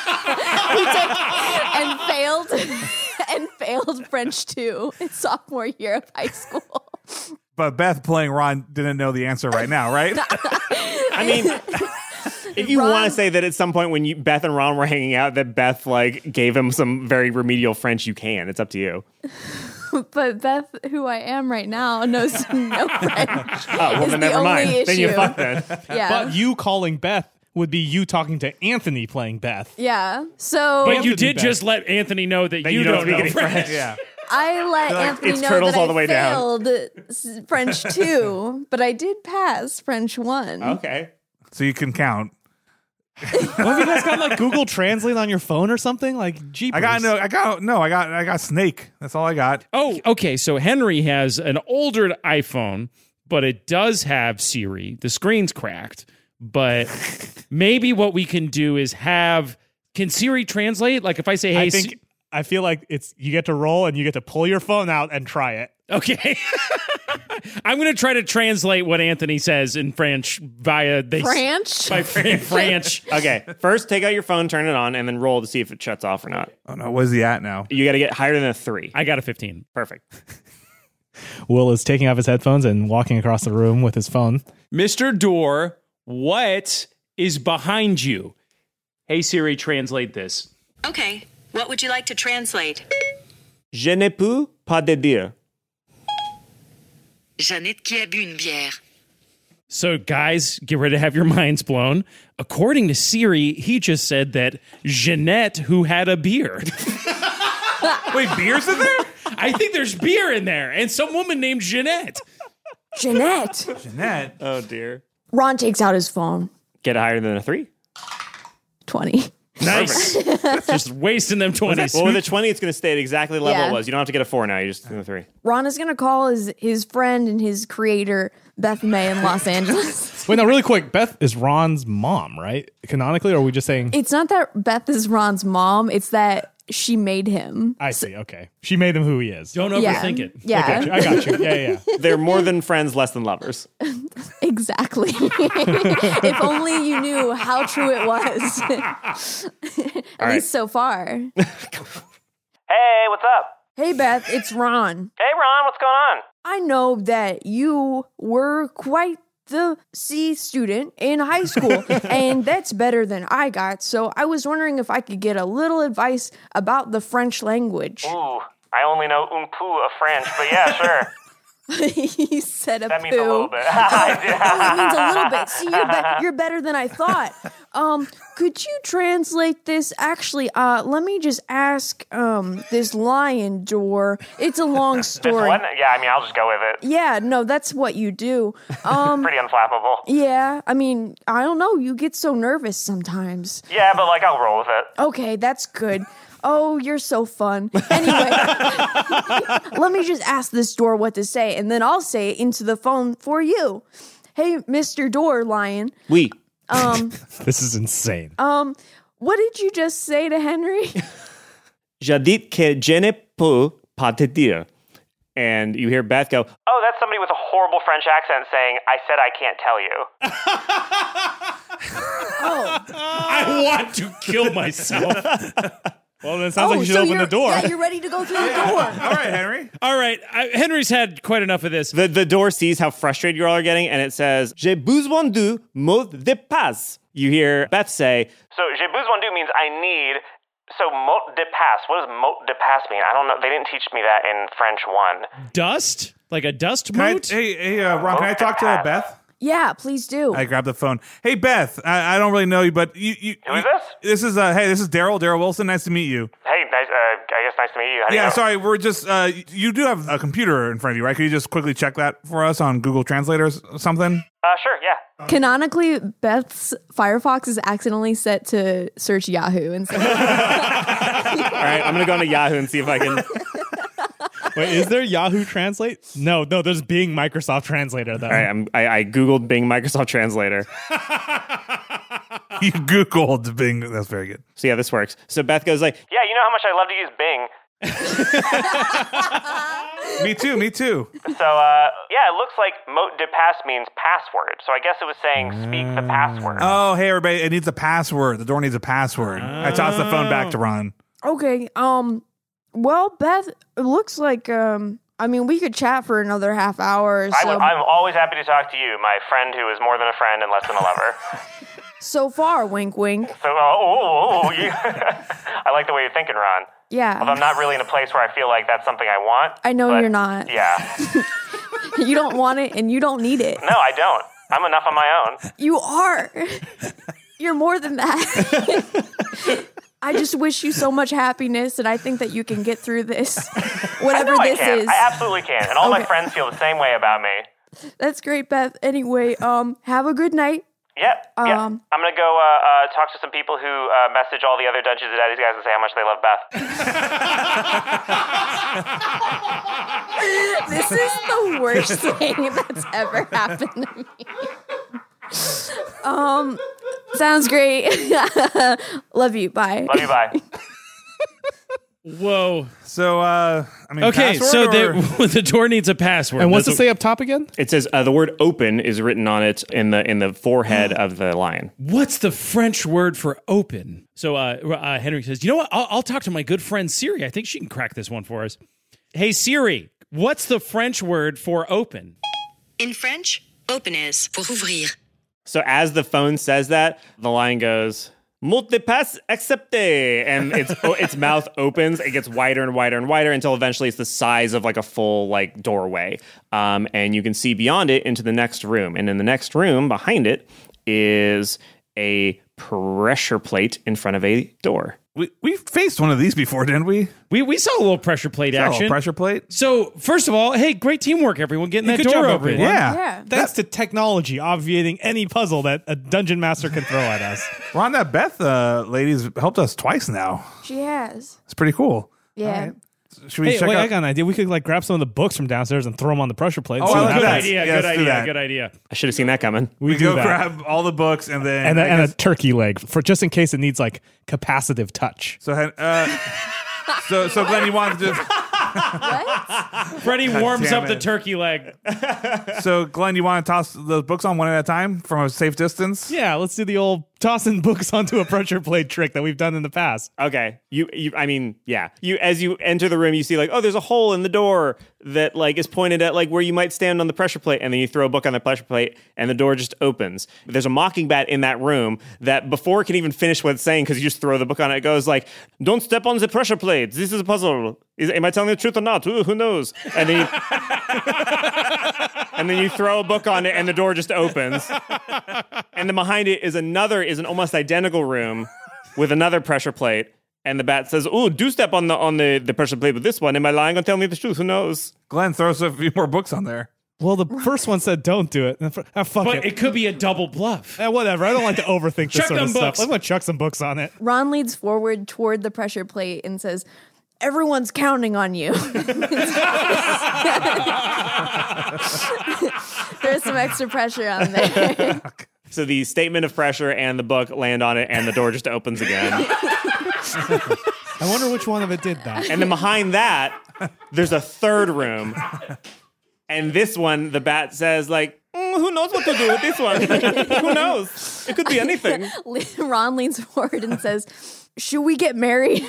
failed French 2 in sophomore year of high school. But Beth playing Ron didn't know the answer right now, right? I mean, if you want to say that at some point when Beth and Ron were hanging out, that Beth like gave him some very remedial French, you can. It's up to you. But Beth, who I am right now, knows no French. Well, then never mind. Then you fuck then. Yeah. But you calling Beth would be you talking to Anthony playing Beth. Yeah. So But you Anthony did Beth. just let Anthony know that You don't speak know any French. Yeah. I let like, Anthony it's know turtles that all the I way down. failed French 2, but I did pass French 1. Okay. So you can count. What have you guys got like Google Translate on your phone or something? Like jeepers. I got Snake. That's all I got. Oh, okay. So Henry has an older iPhone, but it does have Siri. The screen's cracked, but maybe what we can do is can Siri translate? Like if I say, "Hey," I feel like it's you get to roll and you get to pull your phone out and try it. okay. I'm going to try to translate what Anthony says in French via French? by French. Okay. First, take out your phone, turn it on, and then roll to see if it shuts off or not. Oh no, where's he at now? You got to get higher than a 3. I got a 15. Perfect. Will is taking off his headphones and walking across the room with his phone. Mr. Door, what is behind you? Hey Siri, translate this. Okay, what would you like to translate? Je ne peux pas te dire. Jeannette qui a bu une bière. So, guys, get ready to have your minds blown. According to Siri, he just said that Jeanette, who had a beer. Wait, beer's in there? I think there's beer in there, and some woman named Jeanette. Jeanette. Jeanette. Oh, dear. Ron takes out his phone. Get higher than a 3. 20. Nice. Just wasting them 20s. Well, with a 20, it's going to stay at exactly the level Yeah. it was. You don't have to get a 4 now. You just do a 3. Ron is going to call his friend and his creator, Beth May, in Los Angeles. Wait, no, really quick. Beth is Ron's mom, right? Canonically, or are we just saying? It's not that Beth is Ron's mom. It's that she made him. I see. Okay, she made him who he is. Don't Yeah. overthink it. Yeah. I got you. Yeah. They're more than friends, less than lovers. Exactly. If only you knew how true it was. At least so far. Hey, what's up? Hey, Beth, it's Ron. Hey, Ron, what's going on? I know that you were quite the C student in high school, and that's better than I got. So I was wondering if I could get a little advice about the French language. Ooh, I only know un peu of French, but yeah, sure. He said a That poo. means a little bit. Oh, it means a little bit. See, you're better than I thought. Could you translate this? Actually, let me just ask this lion door. It's a long story. Yeah, I mean, I'll just go with it. Yeah, no, that's what you do. Pretty unflappable. Yeah, I mean, I don't know. You get so nervous sometimes. Yeah, but like, I'll roll with it. Okay, that's good. Oh, you're so fun. Anyway, let me just ask this door what to say, and then I'll say it into the phone for you. Hey, Mr. Door Lion. Oui. This is insane. What did you just say to Henry? Je dis que je ne peux pas te dire. And you hear Beth go, oh, that's somebody with a horrible French accent saying, I said I can't tell you. I want to kill myself. Well, then it sounds like you should open the door. Yeah, you're ready to go through the door. All right, Henry. All right. Henry's had quite enough of this. The door sees how frustrated you all are getting, and it says, J'ai besoin de mot de passe. You hear Beth say, so j'ai besoin de means I need. So mot de passe, what does mot de passe mean? I don't know. They didn't teach me that in French 1. Dust? Like a dust Can I, moat? hey, Ron, can I talk to Beth? Yeah, please do. I grabbed the phone. Hey, Beth, I don't really know you, but you. Who is this? This is Daryl Wilson. Nice to meet you. Hey, nice, I guess Nice to meet you. How do you Yeah, know? sorry, we're just, you do have a computer in front of you, right? Can you just quickly check that for us on Google Translate or something? Sure, yeah. Canonically, Beth's Firefox is accidentally set to search Yahoo instead. All right, I'm going to go on to Yahoo and see if I can. Wait, is there Yahoo Translate? No, there's Bing Microsoft Translator, though. All right, I Googled Bing Microsoft Translator. You Googled Bing. That's very good. So yeah, this works. So Beth goes like, Yeah, you know how much I love to use Bing. Me too. So, yeah, it looks like mot de passe means password. So I guess it was saying speak the password. Oh, hey, everybody, it needs a password. The door needs a password. I tossed the phone back to Ron. Okay, well, Beth, it looks like, we could chat for another half hour or so. I'm always happy to talk to you, my friend who is more than a friend and less than a lover. So far, wink, wink. So, I like the way you're thinking, Ron. Yeah. Although I'm not really in a place where I feel like that's something I want. I know but you're not. Yeah. You don't want it and you don't need it. No, I don't. I'm enough on my own. You are. You're more than that. I just wish you so much happiness, and I think that you can get through this, whatever I this can. is. I absolutely can. And all my friends feel the same way about me. That's great, Beth. Anyway, have a good night. Yep. I'm going to go talk to some people who message all the other Dungeons and Daddies guys and say how much they love Beth. This is the worst thing that's ever happened to me. Sounds great. Love you. Bye. Love you. Bye. Whoa. So, okay, password so or- the door needs a password. And what's it That's say up top again? it says the word "open" is written on it in the forehead of the lion. What's the French word for open? So Henry says, you know what? I'll talk to my good friend Siri. I think she can crack this one for us. Hey, Siri, what's the French word for open? In French, open is pour ouvrir. So as the phone says that, the lion goes, "Mot de passe accepté," and its mouth opens. It gets wider and wider and wider until eventually it's the size of like a full like doorway, and you can see beyond it into the next room. And in the next room, behind it, is a pressure plate in front of a door. We faced one of these before, didn't we? We saw a little pressure plate Saw a action. little pressure plate. So first of all, hey, great teamwork, everyone, getting that Good door job, open. everyone. Yeah. Thanks to technology obviating any puzzle that a dungeon master can throw at us. Ron, that Beth lady's helped us twice now. She has. It's pretty cool. Yeah. Should we Hey, check wait, out? I got an idea. We could grab some of the books from downstairs and throw them on the pressure plate. and Oh, see I what like happens. that. Idea, Yeah, good let's do idea, that. good idea. I should have seen that coming. We do go that. grab all the books and then And a turkey leg for just in case it needs like capacitive touch. so Glenn, you want to just Freddie warms damn up the it. turkey leg. so Glenn, you want to toss those books on one at a time from a safe distance? Yeah, let's do the old tossing books onto a pressure plate trick that we've done in the past. Okay. You as you enter the room, you see like, oh, there's a hole in the door that like is pointed at like where you might stand on the pressure plate, and then you throw a book on the pressure plate and the door just opens. There's a mocking bat in that room that before it can even finish what it's saying, because you just throw the book on it, it goes like, "Don't step on the pressure plate. This is a puzzle. Am I telling the truth or not? Ooh, who knows?" And then you throw a book on it and the door just opens. And then behind it is an almost identical room with another pressure plate. And the bat says, "Oh, do step on the pressure plate with this one. Am I lying or telling me the truth? Who knows?" Glenn, throw us a few more books on there. Well, the first one said don't do it. Fuck But it. it could be a double bluff. Whatever. I don't like to overthink this Chuck sort of them stuff. books. I'm going to chuck some books on it. Ron leads forward toward the pressure plate and says, "Everyone's counting on you." There's some extra pressure on there. So the statement of pressure and the book land on it, and the door just opens again. I wonder which one of it did that. And then behind that, there's a third room. And this one, the bat says, like, who knows what to do with this one? Who knows? It could be anything. Ron leans forward and says, "Should we get married?"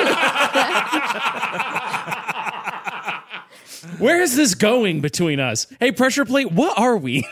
Where is this going between us? Hey, pressure plate, what are we?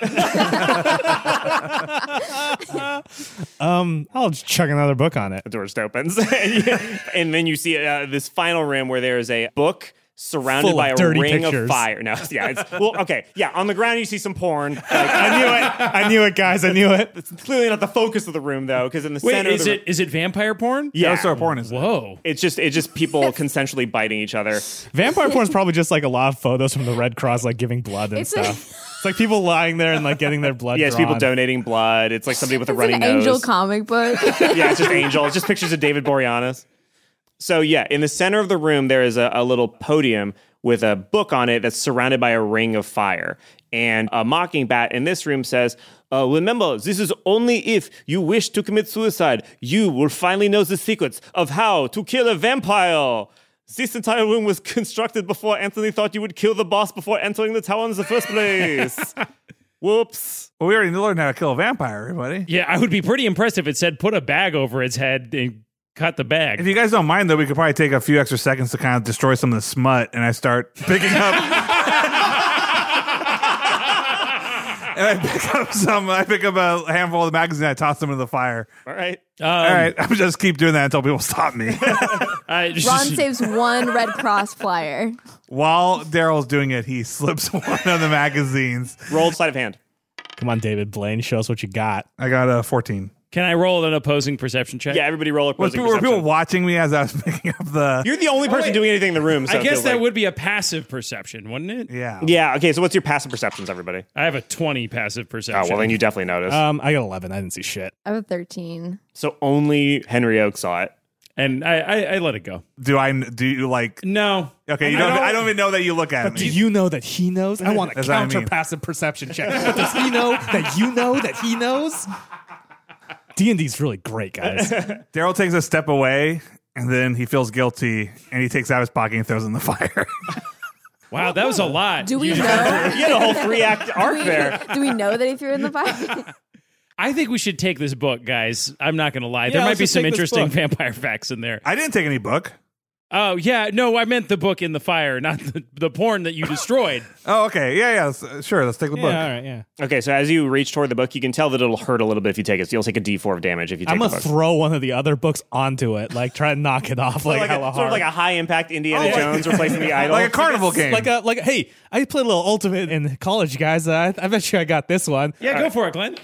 I'll just chuck another book on it. The door just opens. And then you see this final room where there is a book surrounded Full by of a dirty ring pictures. of fire. No, yeah, okay, yeah. On the ground, you see some porn. Like, I knew it, guys. I knew it. It's clearly not the focus of the room, though, because in the center, is it vampire porn? Yeah, What sort of porn is it? Whoa. It's just people consensually biting each other. Vampire porn is probably just like a lot of photos from the Red Cross, like giving blood and It's stuff. It's like people lying there and like getting their blood. Yeah, it's drawn. people donating blood. It's like somebody with a It's runny an nose. Angel comic book. Yeah, it's just Angel. It's just pictures of David Boreanaz. So yeah, in the center of the room, there is a little podium with a book on it that's surrounded by a ring of fire. And a mocking bat in this room says, remember, this is only if you wish to commit suicide. You will finally know the secrets of how to kill a vampire. This entire room was constructed before Anthony thought you would kill the boss before entering the tower in the first place. Whoops. Well, we already learned how to kill a vampire, everybody. Yeah, I would be pretty impressed if it said put a bag over its head and cut the bag. If you guys don't mind, though, we could probably take a few extra seconds to kind of destroy some of the smut, and I start picking up. And I pick up a handful of the magazines and I toss them into the fire. All right. All right. I'm just keep doing that until people stop me. Ron saves one Red Cross flyer. While Daryl's doing it, he slips one of the magazines. Roll sleight of hand. Come on, David Blaine, show us what you got. I got a 14. Can I roll an opposing perception check? Yeah, everybody roll opposing Were perception. people watching me as I was picking up the... You're the only person doing anything in the room. So I it guess feels that like- would be a passive perception, wouldn't it? Yeah. Yeah, okay, so what's your passive perceptions, everybody? I have a 20 passive perception. Oh, well, then you definitely noticed. I got 11. I didn't see shit. I have a 13. So only Henry Oak saw it. And I let it go. Do you like... No. Okay, I don't even know that you look at me. Do you know that he knows? I want a That's what I counter mean. passive perception check. Does he know that you know that he knows? D&D's really great, guys. Daryl takes a step away, and then he feels guilty, and he takes out his pocket and throws it in the fire. Wow, that was a lot. Do we know? You had a whole 3-act arc there. Do we know that he threw it in the fire? I think we should take this book, guys. I'm not going to lie. Yeah, There might let's be just some take this interesting book. vampire facts in there. I didn't take any book. Oh, yeah. No, I meant the book in the fire, not the porn that you destroyed. Oh, okay. Yeah. Sure, let's take the book. Yeah, all right, yeah. Okay, so as you reach toward the book, you can tell that it'll hurt a little bit if you take it. So you'll take a D4 of damage if you take I'm the going book. to throw one of the other books onto it, like try to knock it off like hella hard. Sort of like a high-impact Indiana Jones replacing the idol. Like a carnival game. Like hey, I played a little Ultimate in college, guys. I bet you I got this one. Yeah, go for it, Glenn.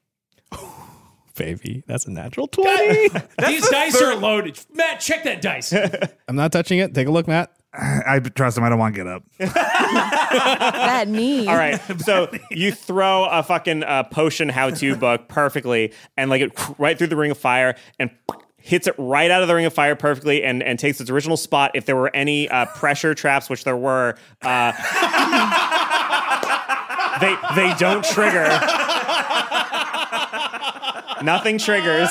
Baby, that's a natural 20. These dice are loaded. Matt, check that dice. I'm not touching it. Take a look, Matt. I trust him. I don't want to get up. That knee. All right, so you throw a fucking potion how-to book perfectly, and like it right through the ring of fire, and hits it right out of the ring of fire perfectly, and takes its original spot. If there were any pressure traps, which there were, they don't trigger. Nothing triggers.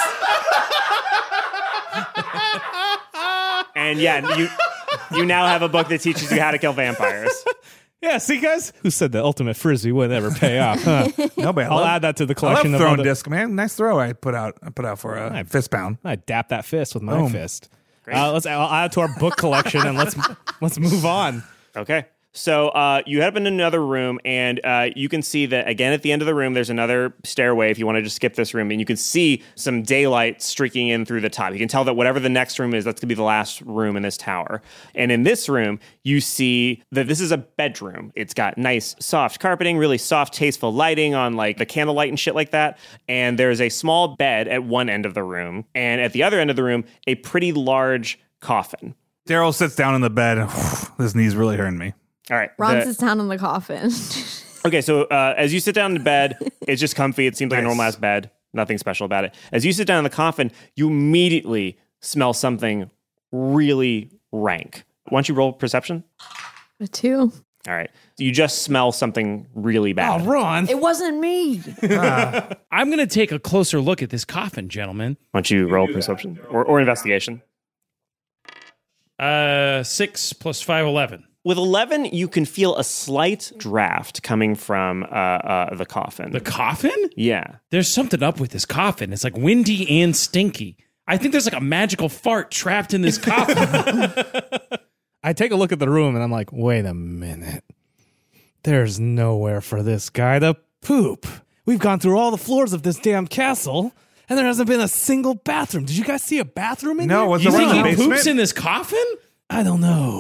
And yeah, you now have a book that teaches you how to kill vampires. Yeah, see, guys? Who said the Ultimate Frisbee would ever pay off? Huh? Nobody. I'll add that to the I collection love of throwing other- disc, man. Nice throw. I put out for a fist pound. I dap that fist with my Boom. fist. I'll add it to our book collection and let's move on. Okay. So you head up in another room, and you can see that, again, at the end of the room, there's another stairway if you want to just skip this room, and you can see some daylight streaking in through the top. You can tell that whatever the next room is, that's going to be the last room in this tower. And in this room, you see that this is a bedroom. It's got nice, soft carpeting, really soft, tasteful lighting on, like, the candlelight and shit like that. And there's a small bed at one end of the room, and at the other end of the room, a pretty large coffin. Daryl sits down in the bed. And, his knee's really hurting me. All right. Ron sits down on the coffin. Okay, so as you sit down in bed, it's just comfy. It seems like a normal ass bed. Nothing special about it. As you sit down in the coffin, you immediately smell something really rank. Why don't you roll perception? A 2. All right. You just smell something really bad. Oh, Ron. It wasn't me. I'm going to take a closer look at this coffin, gentlemen. Why don't you roll perception or investigation? 6 plus 5, 11. With 11, you can feel a slight draft coming from the coffin. The coffin? Yeah. There's something up with this coffin. It's like windy and stinky. I think there's like a magical fart trapped in this coffin. I take a look at the room and I'm like, wait a minute. There's nowhere for this guy to poop. We've gone through all the floors of this damn castle, and there hasn't been a single bathroom. Did you guys see a bathroom in No, here? was You there one think in the he basement? poops in this coffin? I don't know.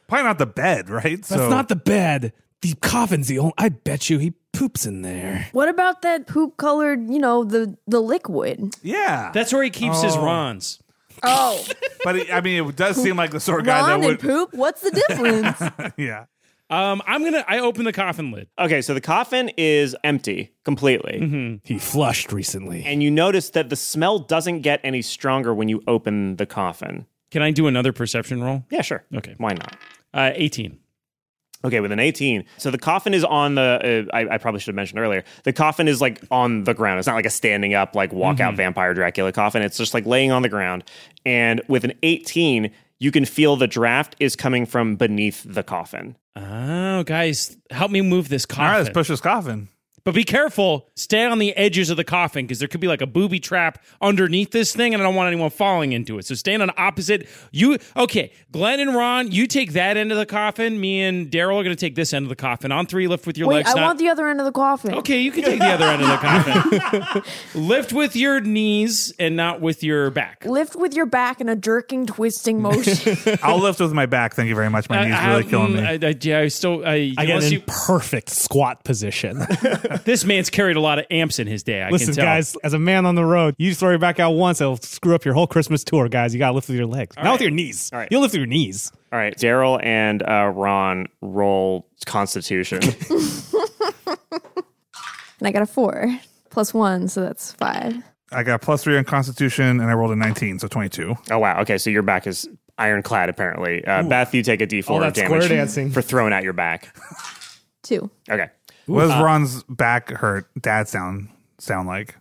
Probably not the bed, right? That's not the bed. The coffin's the only. I bet you he poops in there. What about that poop colored, the liquid? Yeah. That's where he keeps his Rons. Oh. But it does seem like the sort of guy Ron that and would. poop? What's the difference? Yeah. I open the coffin lid. Okay, so the coffin is empty completely. He flushed recently. And you notice that the smell doesn't get any stronger when you open the coffin. Can I do another perception roll? Yeah, sure. Okay. Why not? 18. Okay, with an 18. So the coffin is on the, I probably should have mentioned earlier, the coffin is like on the ground. It's not like a standing up, like walkout vampire Dracula coffin. It's just like laying on the ground. And with an 18, you can feel the draft is coming from beneath the coffin. Oh, guys, help me move this coffin. All right, let's push this coffin. But be careful. Stay on the edges of the coffin because there could be like a booby trap underneath this thing, and I don't want anyone falling into it. So stand on opposite. Okay, Glenn and Ron, you take that end of the coffin. Me and Daryl are going to take this end of the coffin. On 3, lift with your Wait, legs. I want the other end of the coffin. Okay, you can take the other end of the coffin. Lift with your knees and not with your back. Lift with your back in a jerking, twisting motion. I'll lift with my back. Thank you very much. My knees really killing me. I get in perfect squat position. This man's carried a lot of amps in his day. Listen, can tell. guys, as a man on the road, you throw your back out once, it'll screw up your whole Christmas tour, guys. You got to lift with your legs, not with your knees. All right. You'll lift with your knees. All right, Daryl and Ron roll Constitution. And I got a 4 plus 1, so that's 5. I got +3 on Constitution, and I rolled a 19, so 22. Oh, wow. Okay, so your back is ironclad, apparently. Beth, you take a D4 All of that damage square dancing. for throwing out your back. 2. Okay. What does Ron's back hurt dad sound like?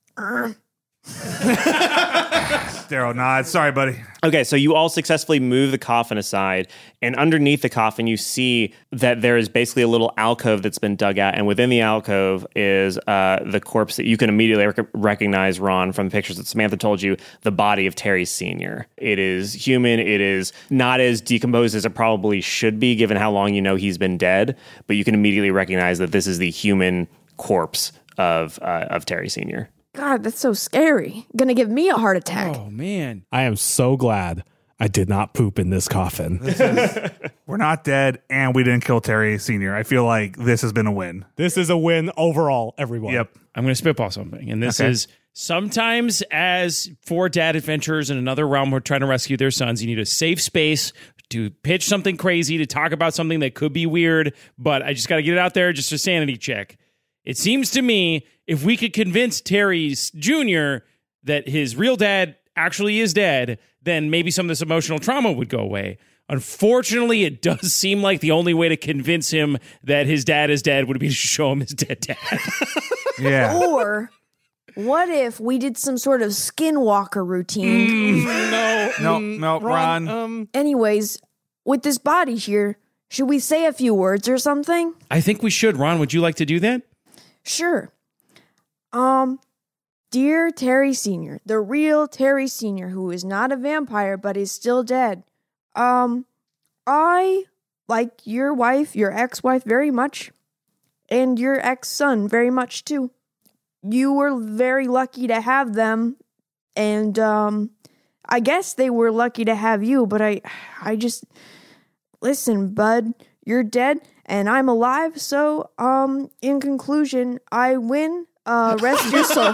Daryl nods. Sorry, buddy. Okay, so you all successfully move the coffin aside, and underneath the coffin, you see that there is basically a little alcove that's been dug out, and within the alcove is the corpse that you can immediately recognize, Ron, from the pictures that Samantha told you, the body of Terry Sr. It is human. It is not as decomposed as it probably should be, given how long you know he's been dead, but you can immediately recognize that this is the human corpse of Terry Sr. God, that's so scary. Gonna give me a heart attack. Oh, man. I am so glad I did not poop in this coffin. We're not dead, and we didn't kill Terry Sr. I feel like this has been a win. This is a win overall, everyone. Yep. I'm going to spitball something. And this is sometimes, as 4 dad adventurers in another realm who are trying to rescue their sons, you need a safe space to pitch something crazy, to talk about something that could be weird, but I just got to get it out there, just a sanity check. It seems to me if we could convince Terry Jr. that his real dad actually is dead, then maybe some of this emotional trauma would go away. Unfortunately, it does seem like the only way to convince him that his dad is dead would be to show him his dead dad. Yeah. Or what if we did some sort of skinwalker routine? No, Ron. Anyways, with this body here, should we say a few words or something? I think we should. Ron, would you like to do that? Sure. Dear Terry Sr., the real Terry Sr., who is not a vampire but is still dead. I like your wife, your ex-wife, very much, and your ex-son very much too. You were very lucky to have them, and I guess they were lucky to have you, but I just... Listen, bud, you're dead, and I'm alive, so, in conclusion, I win, rest your soul.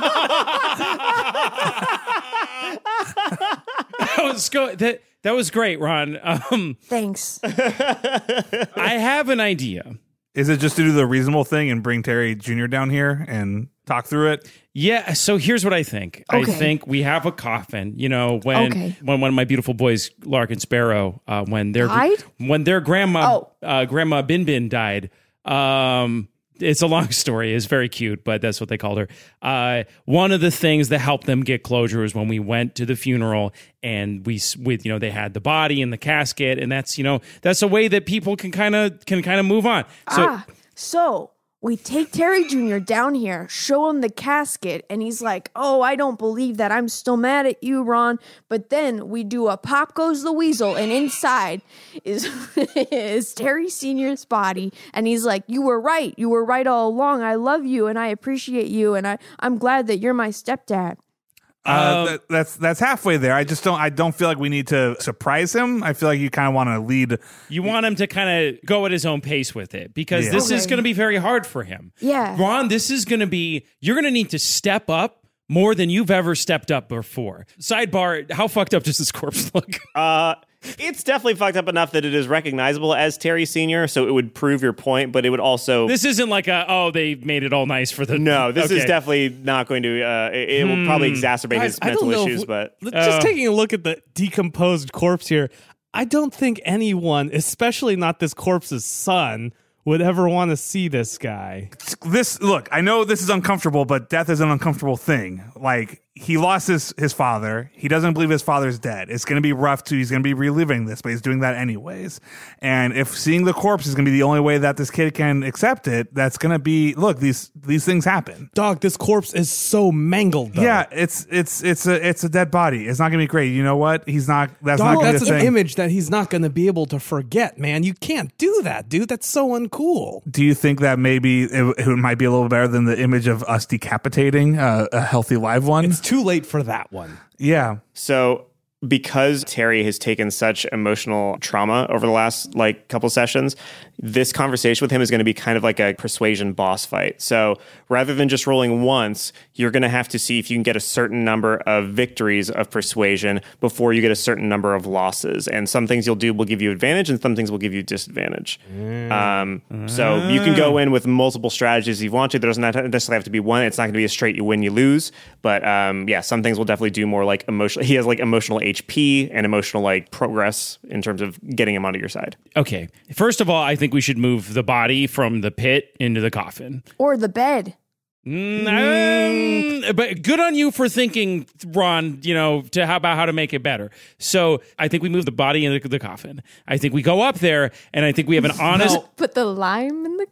That was great, Ron. Thanks. I have an idea. Is it just to do the reasonable thing and bring Terry Jr. down here and talk through it? Yeah, so here's what I think. Okay. I think we have a coffin. You know, when one of my beautiful boys, Lark and Sparrow, when their grandma Grandma Bin Bin died. It's a long story. It's very cute, but that's what they called her. One of the things that helped them get closure is when we went to the funeral and they had the body and the casket, and that's a way that people can kind of move on. So we take Terry Jr. down here, show him the casket, and he's like, "Oh, I don't believe that. I'm still mad at you, Ron." But then we do a Pop Goes the Weasel, and inside is Terry Sr.'s body, and he's like, "You were right. You were right all along. I love you, and I appreciate you, and I'm glad that you're my stepdad." That's halfway there. I don't feel like we need to surprise him. I feel like you kind of want to lead. You want him to kind of go at his own pace with it because this is going to be very hard for him. Yeah. Ron, this is going to be, you're going to need to step up more than you've ever stepped up before. Sidebar, how fucked up does this corpse look? It's definitely fucked up enough that it is recognizable as Terry Sr., so it would prove your point, but it would also... This isn't like they made it all nice for the... No, this is definitely not going to... it will probably exacerbate his mental issues, but... Just taking a look at the decomposed corpse here, I don't think anyone, especially not this corpse's son, would ever want to see this guy. Look, I know this is uncomfortable, but death is an uncomfortable thing. Like, he lost his father. He doesn't believe his father's dead. It's going to be rough, too. He's going to be reliving this, but he's doing that anyways. And if seeing the corpse is going to be the only way that this kid can accept it, that's going to be, look, these things happen. Dog, this corpse is so mangled, though. Yeah, it's a dead body. It's not going to be great. You know what? That's not going to be that's an image that he's not going to be able to forget, man. You can't do that, dude. That's so uncool. Do you think that maybe it might be a little better than the image of us decapitating a healthy live one? It's too late for that one. Yeah. So because Terry has taken such emotional trauma over the last couple sessions, this conversation with him is going to be kind of like a persuasion boss fight. So rather than just rolling once, you're going to have to see if you can get a certain number of victories of persuasion before you get a certain number of losses. And some things you'll do will give you advantage and some things will give you disadvantage. So you can go in with multiple strategies if you want to. There doesn't necessarily have to be one. It's not going to be a straight you win, you lose. But some things will definitely do more like emotional. He has emotional HP and emotional progress in terms of getting him onto your side. Okay. First of all, I think we should move the body from the pit into the coffin. Or the bed. But good on you for thinking, Ron, about how to make it better. So I think we move the body into the coffin. I think we go up there and I think we have an honest... Put the lime in the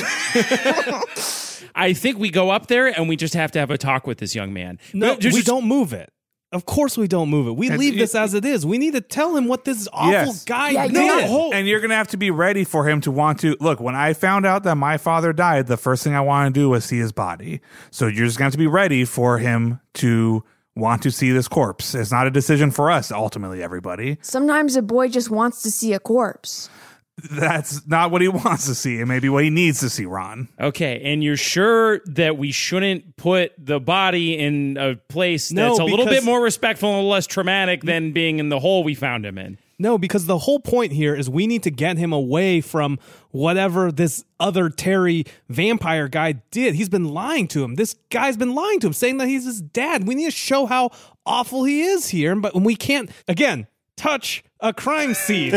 coke. I think we go up there and we just have to have a talk with this young man. No, we don't move it. Of course we don't move it. We leave this as it is. We need to tell him what this awful guy did. And you're going to have to be ready for him to want to... Look, when I found out that my father died, the first thing I wanted to do was see his body. So you're just going to have to be ready for him to want to see this corpse. It's not a decision for us, ultimately, everybody. Sometimes a boy just wants to see a corpse. That's not what he wants to see. It may be what he needs to see, Ron. Okay, and you're sure that we shouldn't put the body in a place that's a little bit more respectful and less traumatic than being in the hole we found him in? No, because the whole point here is we need to get him away from whatever this other Terry vampire guy did. He's been lying to him. This guy's been lying to him, saying that he's his dad. We need to show how awful he is here, but we can't, again, touch a crime scene.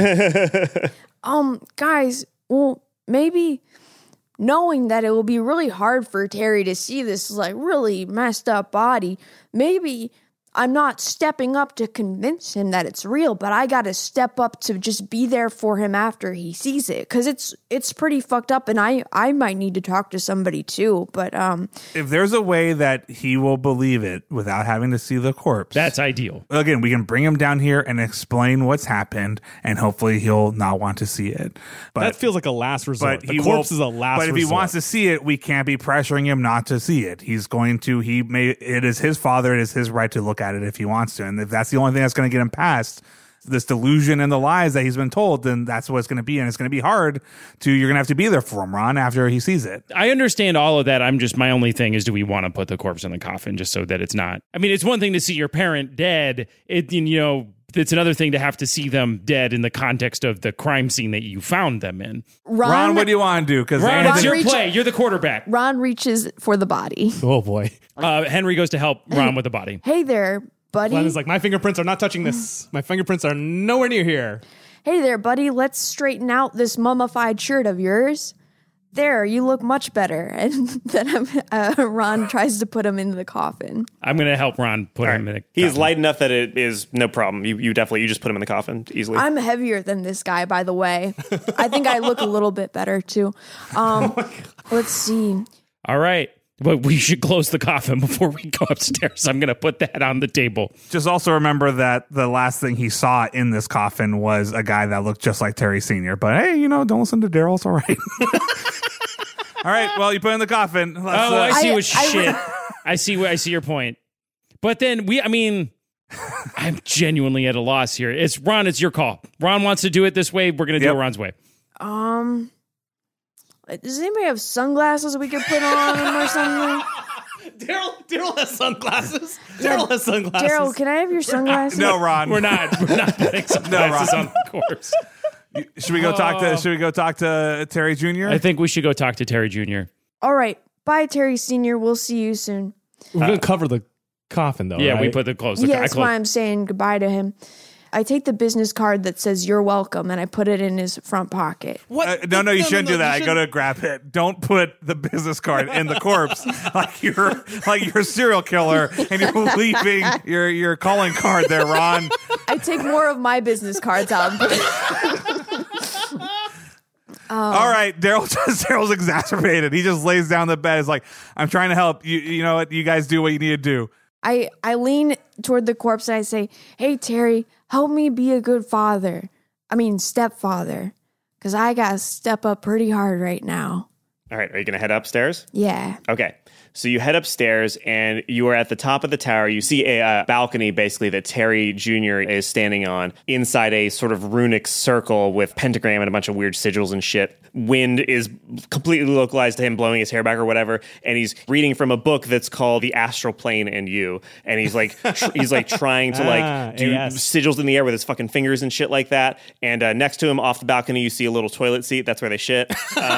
Guys, well, maybe knowing that it will be really hard for Terry to see this really messed up body, maybe I'm not stepping up to convince him that it's real, but I got to step up to just be there for him after he sees it, because it's pretty fucked up, and I might need to talk to somebody too. But if there's a way that he will believe it without having to see the corpse, that's ideal. Again, we can bring him down here and explain what's happened, and hopefully he'll not want to see it. But that feels like a last resort. The corpse is a last resort. But if he wants to see it, we can't be pressuring him not to see it. He's going to. It is his father. It is his right to look at it if he wants to, and if that's the only thing that's going to get him past this delusion and the lies that he's been told, then that's what it's going to be, and it's going to be hard you're going to have to be there for him, Ron, after he sees it. I understand all of that. My only thing is, do we want to put the corpse in the coffin just so that it's not... I mean, it's one thing to see your parent dead. It's another thing to have to see them dead in the context of the crime scene that you found them in. Ron, what do you want to do? Because Ron, it's your play. You're the quarterback. Ron reaches for the body. Oh, boy. Henry goes to help Ron with the body. Hey there, buddy. Glenn is like, my fingerprints are not touching this. My fingerprints are nowhere near here. Hey there, buddy. Let's straighten out this mummified shirt of yours. There, you look much better. And then Ron tries to put him in the coffin. I'm going to help Ron put him in the coffin. He's light enough that it is no problem. You just put him in the coffin easily. I'm heavier than this guy, by the way. I think I look a little bit better, too. Let's see. All right. But we should close the coffin before we go upstairs. I'm going to put that on the table. Just also remember that the last thing he saw in this coffin was a guy that looked just like Terry Sr. But hey, don't listen to Daryl. It's all right. All right. Well, you put it in the coffin. I see what shit. I see your point. But then I'm genuinely at a loss here. It's Ron, it's your call. Ron wants to do it this way. We're going to do it Ron's way. Does anybody have sunglasses we could put on him or something? Daryl has sunglasses. Daryl has sunglasses. Daryl, can I have your sunglasses? No, Ron. We're not putting sunglasses on the course. Should we go talk to Terry Jr.? I think we should go talk to Terry Jr. All right. Bye, Terry Sr. We'll see you soon. We're going to cover the coffin, though, Yeah, right? we put the clothes. Yeah, that's why I'm saying goodbye to him. I take the business card that says "You're welcome" and I put it in his front pocket. What? No, you shouldn't do that. I go to grab it. Don't put the business card in the corpse like you're a serial killer and you're leaving your calling card there, Ron. I take more of my business cards out. All right, Daryl's exacerbated. He just lays down the bed. It's like, I'm trying to help. You know what? You guys do what you need to do. I lean toward the corpse and I say, "Hey, Terry, help me be a good stepfather. Because I got to step up pretty hard right now." All right, are you going to head upstairs? Yeah. Okay. So you head upstairs and you are at the top of the tower. You see a balcony, basically, that Terry Jr. is standing on inside a sort of runic circle with pentagram and a bunch of weird sigils and shit. Wind is completely localized to him blowing his hair back or whatever. And he's reading from a book that's called The Astral Plane and You. And he's like, trying to do sigils in the air with his fucking fingers and shit like that. And next to him off the balcony, you see a little toilet seat. That's where they shit.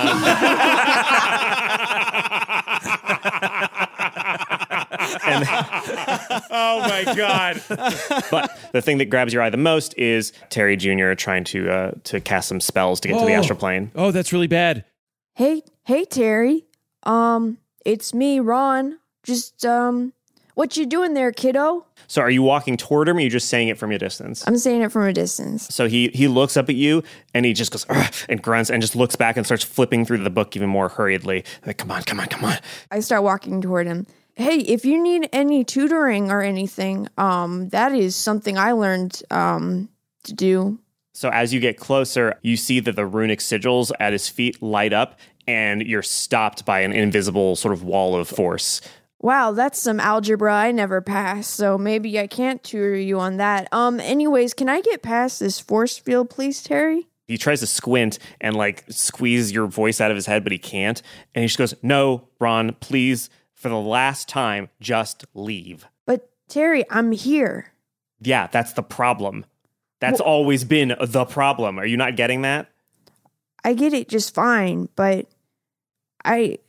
Oh my God. But the thing that grabs your eye the most is Terry Jr. trying to cast some spells to get to the astral plane. Oh, that's really bad. Hey, Terry. It's me, Ron. Just, what you doing there, kiddo? So are you walking toward him or are you just saying it from a distance? I'm saying it from a distance. So he looks up at you and he just goes and grunts and just looks back and starts flipping through the book even more hurriedly. Like, come on. I start walking toward him. Hey, if you need any tutoring or anything, that is something I learned to do. So as you get closer, you see that the runic sigils at his feet light up and you're stopped by an invisible sort of wall of force. Wow, that's some algebra I never passed, so maybe I can't tutor you on that. Anyways, can I get past this force field, please, Terry? He tries to squint and squeeze your voice out of his head, but he can't. And he just goes, "No, Ron, please, for the last time, just leave." But Terry, I'm here. Yeah, that's the problem. That's always been the problem. Are you not getting that? I get it just fine, but I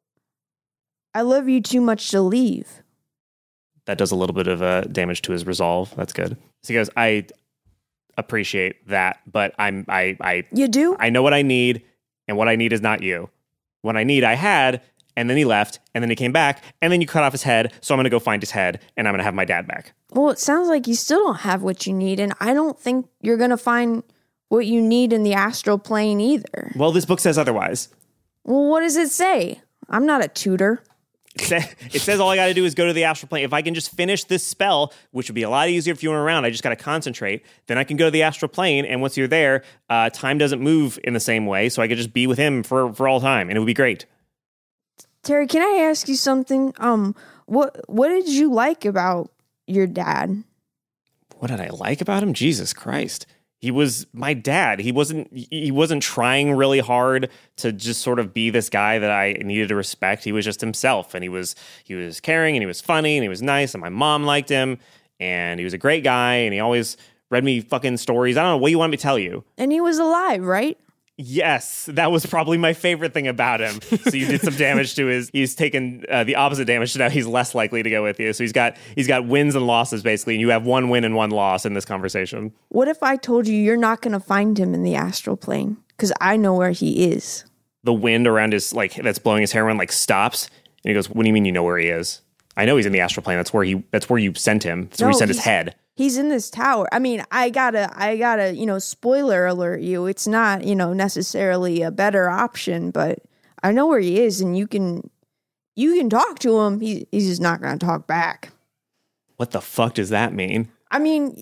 love you too much to leave. That does a little bit of damage to his resolve. That's good. So he goes, "I appreciate that, but I You do? I know what I need, and what I need is not you. What I need I had, and then he left, and then he came back, and then you cut off his head, so I'm going to go find his head, and I'm going to have my dad back." Well, it sounds like you still don't have what you need, and I don't think you're going to find what you need in the astral plane either. Well, this book says otherwise. Well, what does it say? I'm not a tutor. It says all I got to do is go to the astral plane. If I can just finish this spell, which would be a lot easier if you weren't around, I just got to concentrate, then I can go to the astral plane, and once you're there, time doesn't move in the same way, so I could just be with him for all time, and it would be great. Terry, can I ask you something? What did you like about your dad? What did I like about him? Jesus Christ. He was my dad. He wasn't trying really hard to just sort of be this guy that I needed to respect. He was just himself, and he was caring, and he was funny, and he was nice, and my mom liked him, and he was a great guy, and he always read me fucking stories. I don't know, what do you want me to tell you? And he was alive, right? Yes, that was probably my favorite thing about him. So you did some damage to he's taken the opposite damage, so now he's less likely to go with you. So he's got wins and losses, basically, and you have one win and one loss in this conversation. What if I told you you're not going to find him in the astral plane? Because I know where he is. The wind around his, that's blowing his hair around, stops, and he goes, "What do you mean you know where he is?" "I know he's in the astral plane. That's where you sent him. That's where you sent his head." He's in this tower. I mean, I gotta, spoiler alert you. It's not, necessarily a better option, but I know where he is, and you can talk to him. He's just not gonna talk back. What the fuck does that mean? Ron,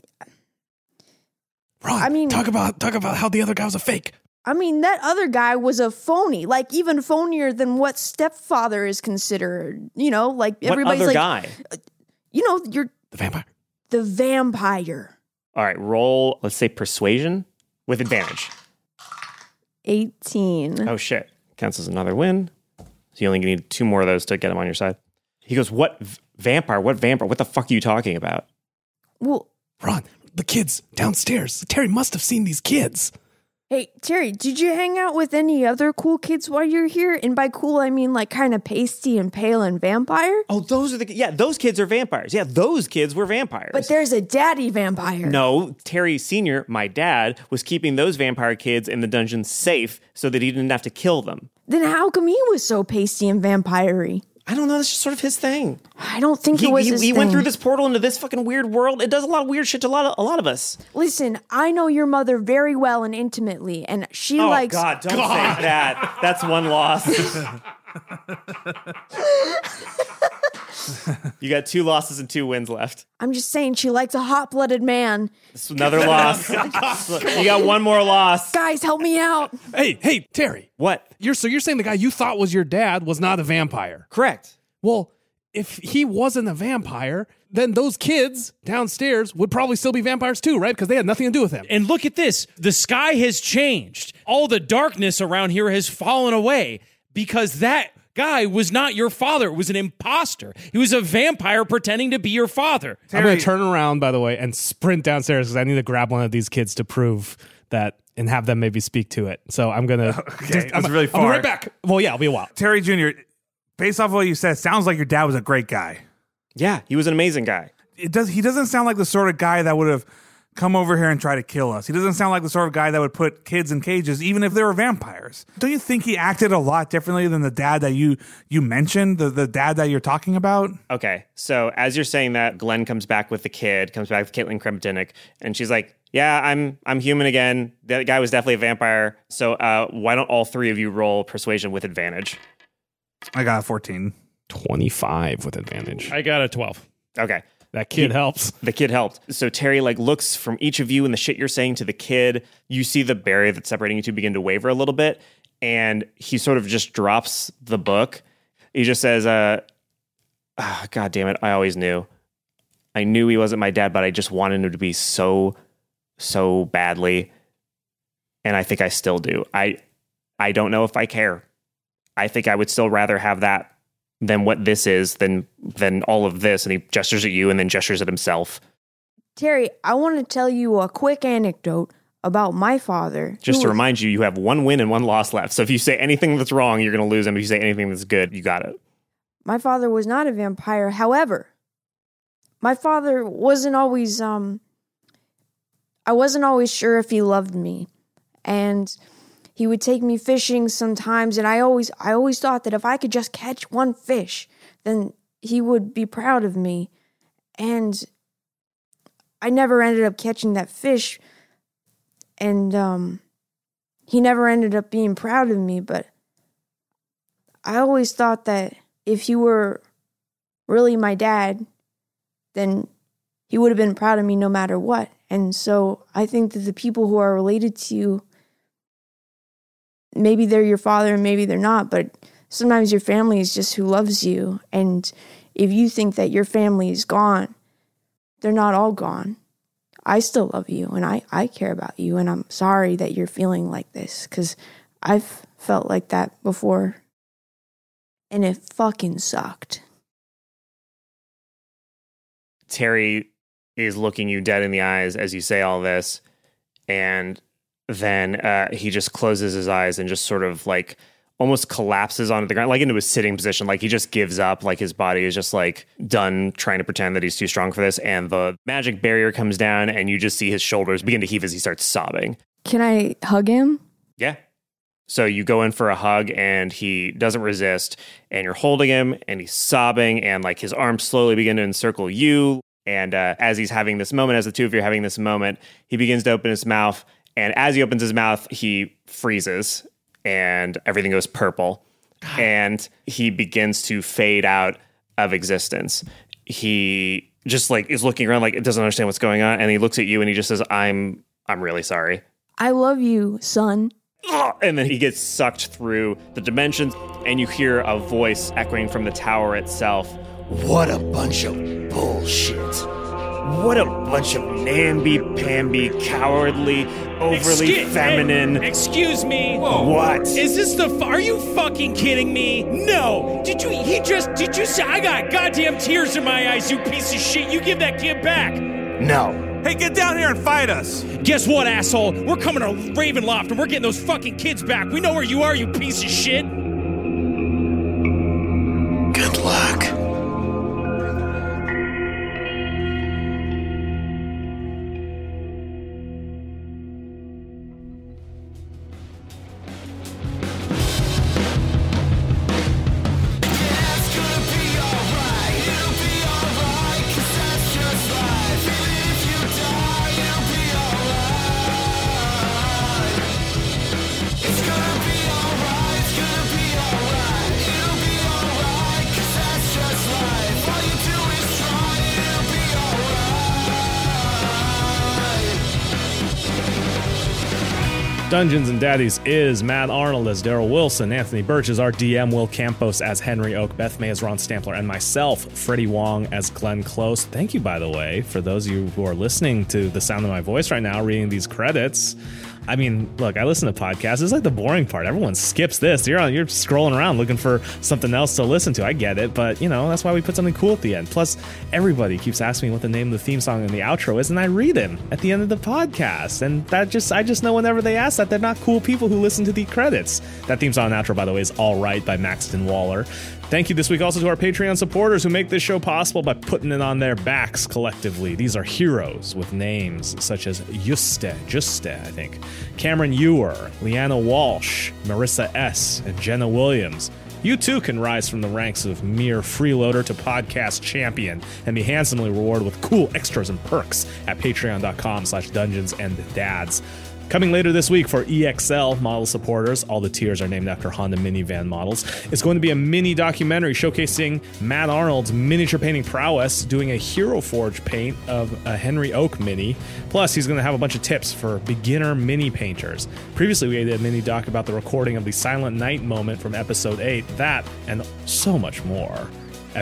talk about how the other guy was a fake. I mean, that other guy was a phony, even phonier than what stepfather is considered. Everybody's what other guy? you're The vampire. the vampire. All right, roll, let's say persuasion with advantage. 18. Oh, shit. Counts as another win. So you only need 2 more of those to get him on your side. He goes, what vampire? What vampire? What the fuck are you talking about? Well, Ron, the kids downstairs. Terry must have seen these kids. hey, Terry, did you hang out with any other cool kids while you're here? And by cool, I mean like kind of pasty and pale and vampire? Oh, those kids are vampires. Yeah, those kids were vampires. But there's a daddy vampire. No, Terry Sr., my dad, was keeping those vampire kids in the dungeon safe so that he didn't have to kill them. Then how come he was so pasty and vampire-y? I don't know. That's just sort of his thing. I don't think it was his thing. He went through this portal into this fucking weird world. It does a lot of weird shit to a lot of us. Listen, I know your mother very well and intimately, and she likes... Oh, God, don't say that. That's one loss. You got 2 losses and 2 wins left. I'm just saying she likes a hot-blooded man. That's another loss. You got 1 more loss. Guys, help me out. Hey, Terry. What? You're saying the guy you thought was your dad was not a vampire. Correct. Well, if he wasn't a vampire, then those kids downstairs would probably still be vampires too, right? Because they had nothing to do with him. And look at this. The sky has changed. All the darkness around here has fallen away because that guy was not your father. It was an imposter. He was a vampire pretending to be your father. I'm going to turn around, by the way, and sprint downstairs because I need to grab one of these kids to prove that and have them maybe speak to it. So I'm going to... Okay, that's really far. I'll be right back. Well, yeah, I'll be a while. Terry Jr., based off of what you said, sounds like your dad was a great guy. Yeah, he was an amazing guy. He doesn't sound like the sort of guy that would have come over here and try to kill us. He doesn't sound like the sort of guy that would put kids in cages, even if they were vampires. Don't you think he acted a lot differently than the dad that you mentioned, the dad that you're talking about? Okay, so as you're saying that, Glenn comes back with the kid, comes back with Caitlin Krempdinick, and she's like, yeah, I'm human again. That guy was definitely a vampire. So why don't all 3 of you roll persuasion with advantage? I got a 14. 25 with advantage. I got a 12. Okay. That kid helps. The kid helped. So Terry looks from each of you and the shit you're saying to the kid. You see the barrier that's separating you two begin to waver a little bit. And he sort of just drops the book. He just says, God damn it. I always knew. I knew he wasn't my dad, but I just wanted him to be so badly. And I think I still do. I don't know if I care. I think I would still rather have that than what this is, than all of this. And he gestures at you and then gestures at himself. Terry, I want to tell you a quick anecdote about my father. Just to remind you, you have 1 win and 1 loss left. So if you say anything that's wrong, you're going to lose him. If you say anything that's good, you got it. My father was not a vampire. However, my father wasn't always, I wasn't always sure if he loved me. And he would take me fishing sometimes, and I always thought that if I could just catch 1 fish, then he would be proud of me. And I never ended up catching that fish, and he never ended up being proud of me, but I always thought that if he were really my dad, then he would have been proud of me no matter what. And so I think that the people who are related to you, maybe they're your father and maybe they're not, but sometimes your family is just who loves you. And if you think that your family is gone, they're not all gone. I still love you and I care about you, and I'm sorry that you're feeling like this because I've felt like that before and it fucking sucked. Terry is looking you dead in the eyes as you say all this, and then he just closes his eyes and just sort of almost collapses onto the ground, into a sitting position. He just gives up, his body is just done trying to pretend that he's too strong for this. And the magic barrier comes down and you just see his shoulders begin to heave as he starts sobbing. Can I hug him? Yeah. So you go in for a hug and he doesn't resist, and you're holding him and he's sobbing, and his arms slowly begin to encircle you. And as he's having this moment, as the two of you are having this moment, he begins to open his mouth. And as he opens his mouth, he freezes and everything goes purple. God. And he begins to fade out of existence. He just is looking around it doesn't understand what's going on. And he looks at you and he just says, I'm really sorry. I love you, son. And then he gets sucked through the dimensions, and you hear a voice echoing from the tower itself. What a bunch of bullshit. What a bunch of namby-pamby, cowardly, overly feminine. Excuse me. Whoa. What? Is this are you fucking kidding me? No. Did you say, I got goddamn tears in my eyes, you piece of shit. You give that kid back. No. Hey, get down here and fight us. Guess what, asshole? We're coming to Ravenloft and we're getting those fucking kids back. We know where you are, you piece of shit. Good luck. Dungeons and Daddies is Matt Arnold as Daryl Wilson, Anthony Birch as our DM, Will Campos as Henry Oak, Beth May as Ron Stampler, and myself, Freddie Wong as Glenn Close. Thank you, by the way, for those of you who are listening to the sound of my voice right now, reading these credits. I mean, look, I listen to podcasts. It's like the boring part. Everyone skips this. You're scrolling around looking for something else to listen to. I get it, but that's why we put something cool at the end. Plus, everybody keeps asking me what the name of the theme song and the outro is, and I read them at the end of the podcast. And I just know whenever they ask that, they're not cool people who listen to the credits. That theme song and outro, by the way, is All Right by Maxton Waller. Thank you this week also to our Patreon supporters who make this show possible by putting it on their backs collectively. These are heroes with names such as Juste, I think, Cameron Ewer, Leanna Walsh, Marissa S., and Jenna Williams. You too can rise from the ranks of mere freeloader to podcast champion and be handsomely rewarded with cool extras and perks at patreon.com/dungeonsanddads. Coming later this week for EXL model supporters, all the tiers are named after Honda minivan models, it's going to be a mini documentary showcasing Matt Arnold's miniature painting prowess, doing a Hero Forge paint of a Henry Oak mini. Plus, he's going to have a bunch of tips for beginner mini painters. Previously, we did a mini doc about the recording of the Silent Night moment from episode 8, that and so much more at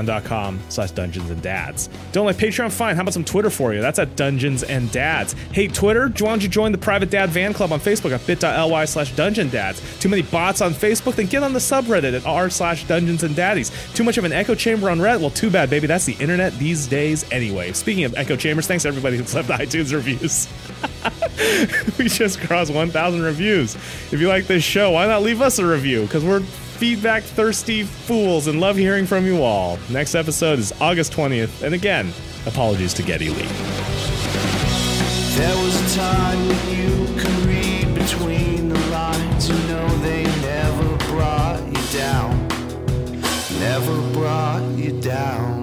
patreon.com/dungeonsanddads. Don't like Patreon? Fine. How about some Twitter for you? That's at Dungeons and Dads. Hey, Twitter, why don't you join the Private Dad Van Club on Facebook at bit.ly/dungeondads. Too many bots on Facebook? Then get on the subreddit at r/dungeonsanddaddies. Too much of an echo chamber on Reddit? Well, too bad, baby. That's the internet these days anyway. Speaking of echo chambers, thanks to everybody who's left iTunes reviews. We just crossed 1,000 reviews. If you like this show, why not leave us a review? Because we're feedback thirsty fools and love hearing from you all. Next episode is August 20th, and again, apologies to Geddy Lee. There was a time when you could read between the lines. You know they never brought you down. Never brought you down.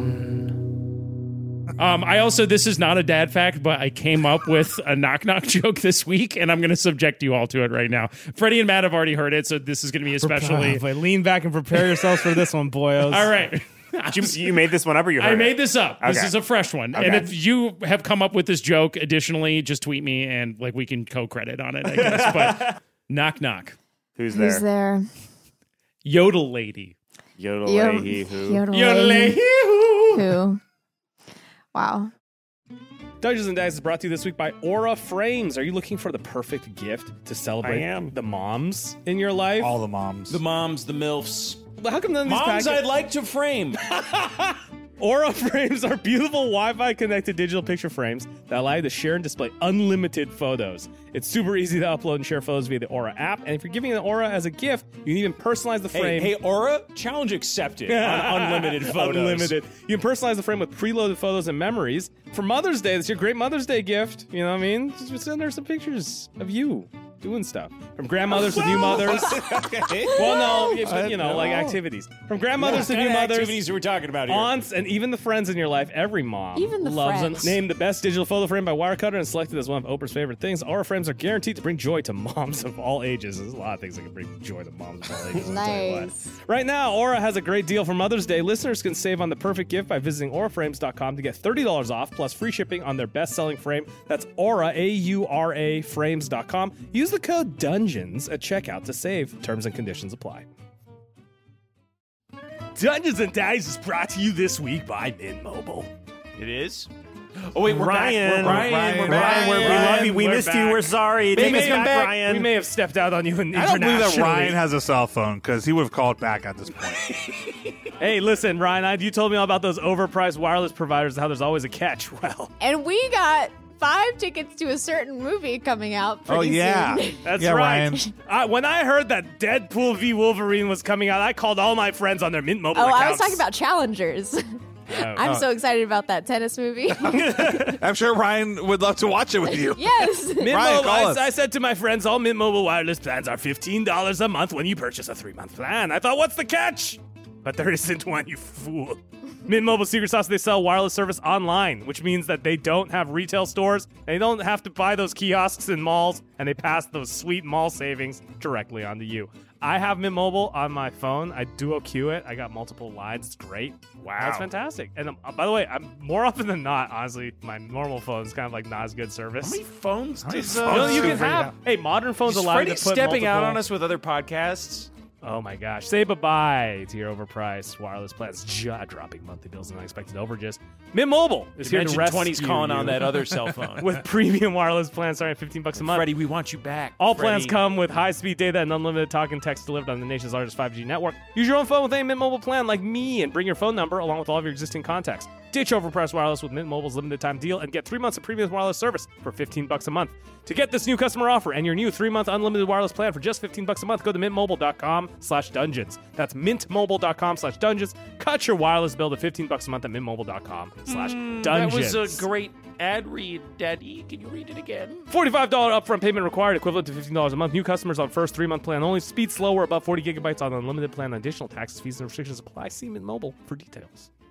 I also, this is not a dad fact, but I came up with a knock-knock joke this week, and I'm going to subject you all to it right now. Freddie and Matt have already heard it, so this is going to be especially... Lean back and prepare yourselves for this one, boyos. All right. You made this one up or you heard I made this up. Okay. This is a fresh one. Okay. And if you have come up with this joke, additionally, just tweet me and we can co-credit on it, I guess. But knock-knock. Who's there? Who's there? Yodel lady. Yodel-lay-hee-hoo. Yodel-lay-hee-hoo. Who? Wow. Dungeons and Dads is brought to you this week by Aura Frames. Are you looking for the perfect gift to celebrate I am. the moms in your life? All the moms. The moms, the MILFs. How come none of these Moms I'd like to frame. Aura Frames are beautiful Wi-Fi connected digital picture frames that allow you to share and display unlimited photos. It's super easy to upload and share photos via the Aura app, and if you're giving an Aura as a gift, you can even personalize the frame. Hey, Aura, challenge accepted on unlimited photos. Unlimited. You can personalize the frame with preloaded photos and memories. For Mother's Day, that's your great Mother's Day gift. You know what I mean? Just send her some pictures of you doing stuff. From grandmothers to new mothers. Okay. Well, no, but, like activities. From grandmothers to new mothers. Activities we're talking about here. Aunts, and even the friends in your life. Every mom Even the loves friends. them. Named the best digital photo frame by Wirecutter and selected as one of Oprah's favorite things. Aura frames are guaranteed to bring joy to moms of all ages. There's a lot of things that can bring joy to moms of all ages. I'll tell you what. Nice. Right now, Aura has a great deal for Mother's Day. Listeners can save on the perfect gift by visiting auraframes.com to get $30 off plus free shipping on their best-selling frame. That's Aura, AURA, frames.com. Use the code DUNGEONS at checkout to save. Terms and conditions apply. Dungeons and Daddies is brought to you this week by Mint Mobile. It is? Oh, wait, we're Ryan. back. We're back. We love you. We missed you. We're sorry. Take us back, Ryan. We may have stepped out on you I don't believe that internationally. Ryan has a cell phone because he would have called back at this point. Hey, listen, Ryan, you told me all about those overpriced wireless providers and how there's always a catch. Well, And we got 5 tickets to a certain movie coming out pretty soon. That's Yeah, right. When I heard that Deadpool v. Wolverine was coming out, I called all my friends on their Mint Mobile accounts. I was talking about Challengers. I'm so excited about that tennis movie. I'm sure Ryan would love to watch it with you. Yes. Mint Ryan, Mobile, call us. I said to my friends, all Mint Mobile wireless plans are $15 a month when you purchase a 3-month plan. I thought, what's the catch? But there isn't one, you fool. Mint Mobile secret sauce, they sell wireless service online, which means that they don't have retail stores. They don't have to buy those kiosks in malls, and they pass those sweet mall savings directly onto you. I have Mint Mobile on my phone. I duo queue it. I got multiple lines. It's great. Wow. That's fantastic. And by the way, I'm more often than not, honestly, my normal phone is kind of like not as good service. How many phones does you can have? Hey, modern phones allow you to Freddie's put stepping out multiple- on us with other podcasts. Oh my gosh. Say bye-bye to your overpriced wireless plans. Jaw-dropping monthly bills and unexpected overages. Mint Mobile is here to Imagine rescue 20's calling you on that other cell phone. with premium wireless plans starting at $15 a month. Freddie, we want you back. All plans Freddie. come with high-speed data and unlimited talk and text delivered on the nation's largest 5G network. Use your own phone with a Mint Mobile plan like me and bring your phone number along with all of your existing contacts. Ditch overpriced wireless with Mint Mobile's limited time deal and get 3 months of premium wireless service for $15 a month. To get this new customer offer and your new 3-month unlimited wireless plan for just $15 a month, go to mintmobile.com/dungeons. That's mintmobile.com/dungeons. Cut your wireless bill to $15 a month at mintmobile.com/dungeons. That was a great ad read, Daddy. Can you read it again? $45 upfront payment required, equivalent to $15 a month. New customers on first 3-month plan only. Speed slower, above 40 gigabytes on unlimited plan. Additional taxes, fees, and restrictions apply. See Mint Mobile for details.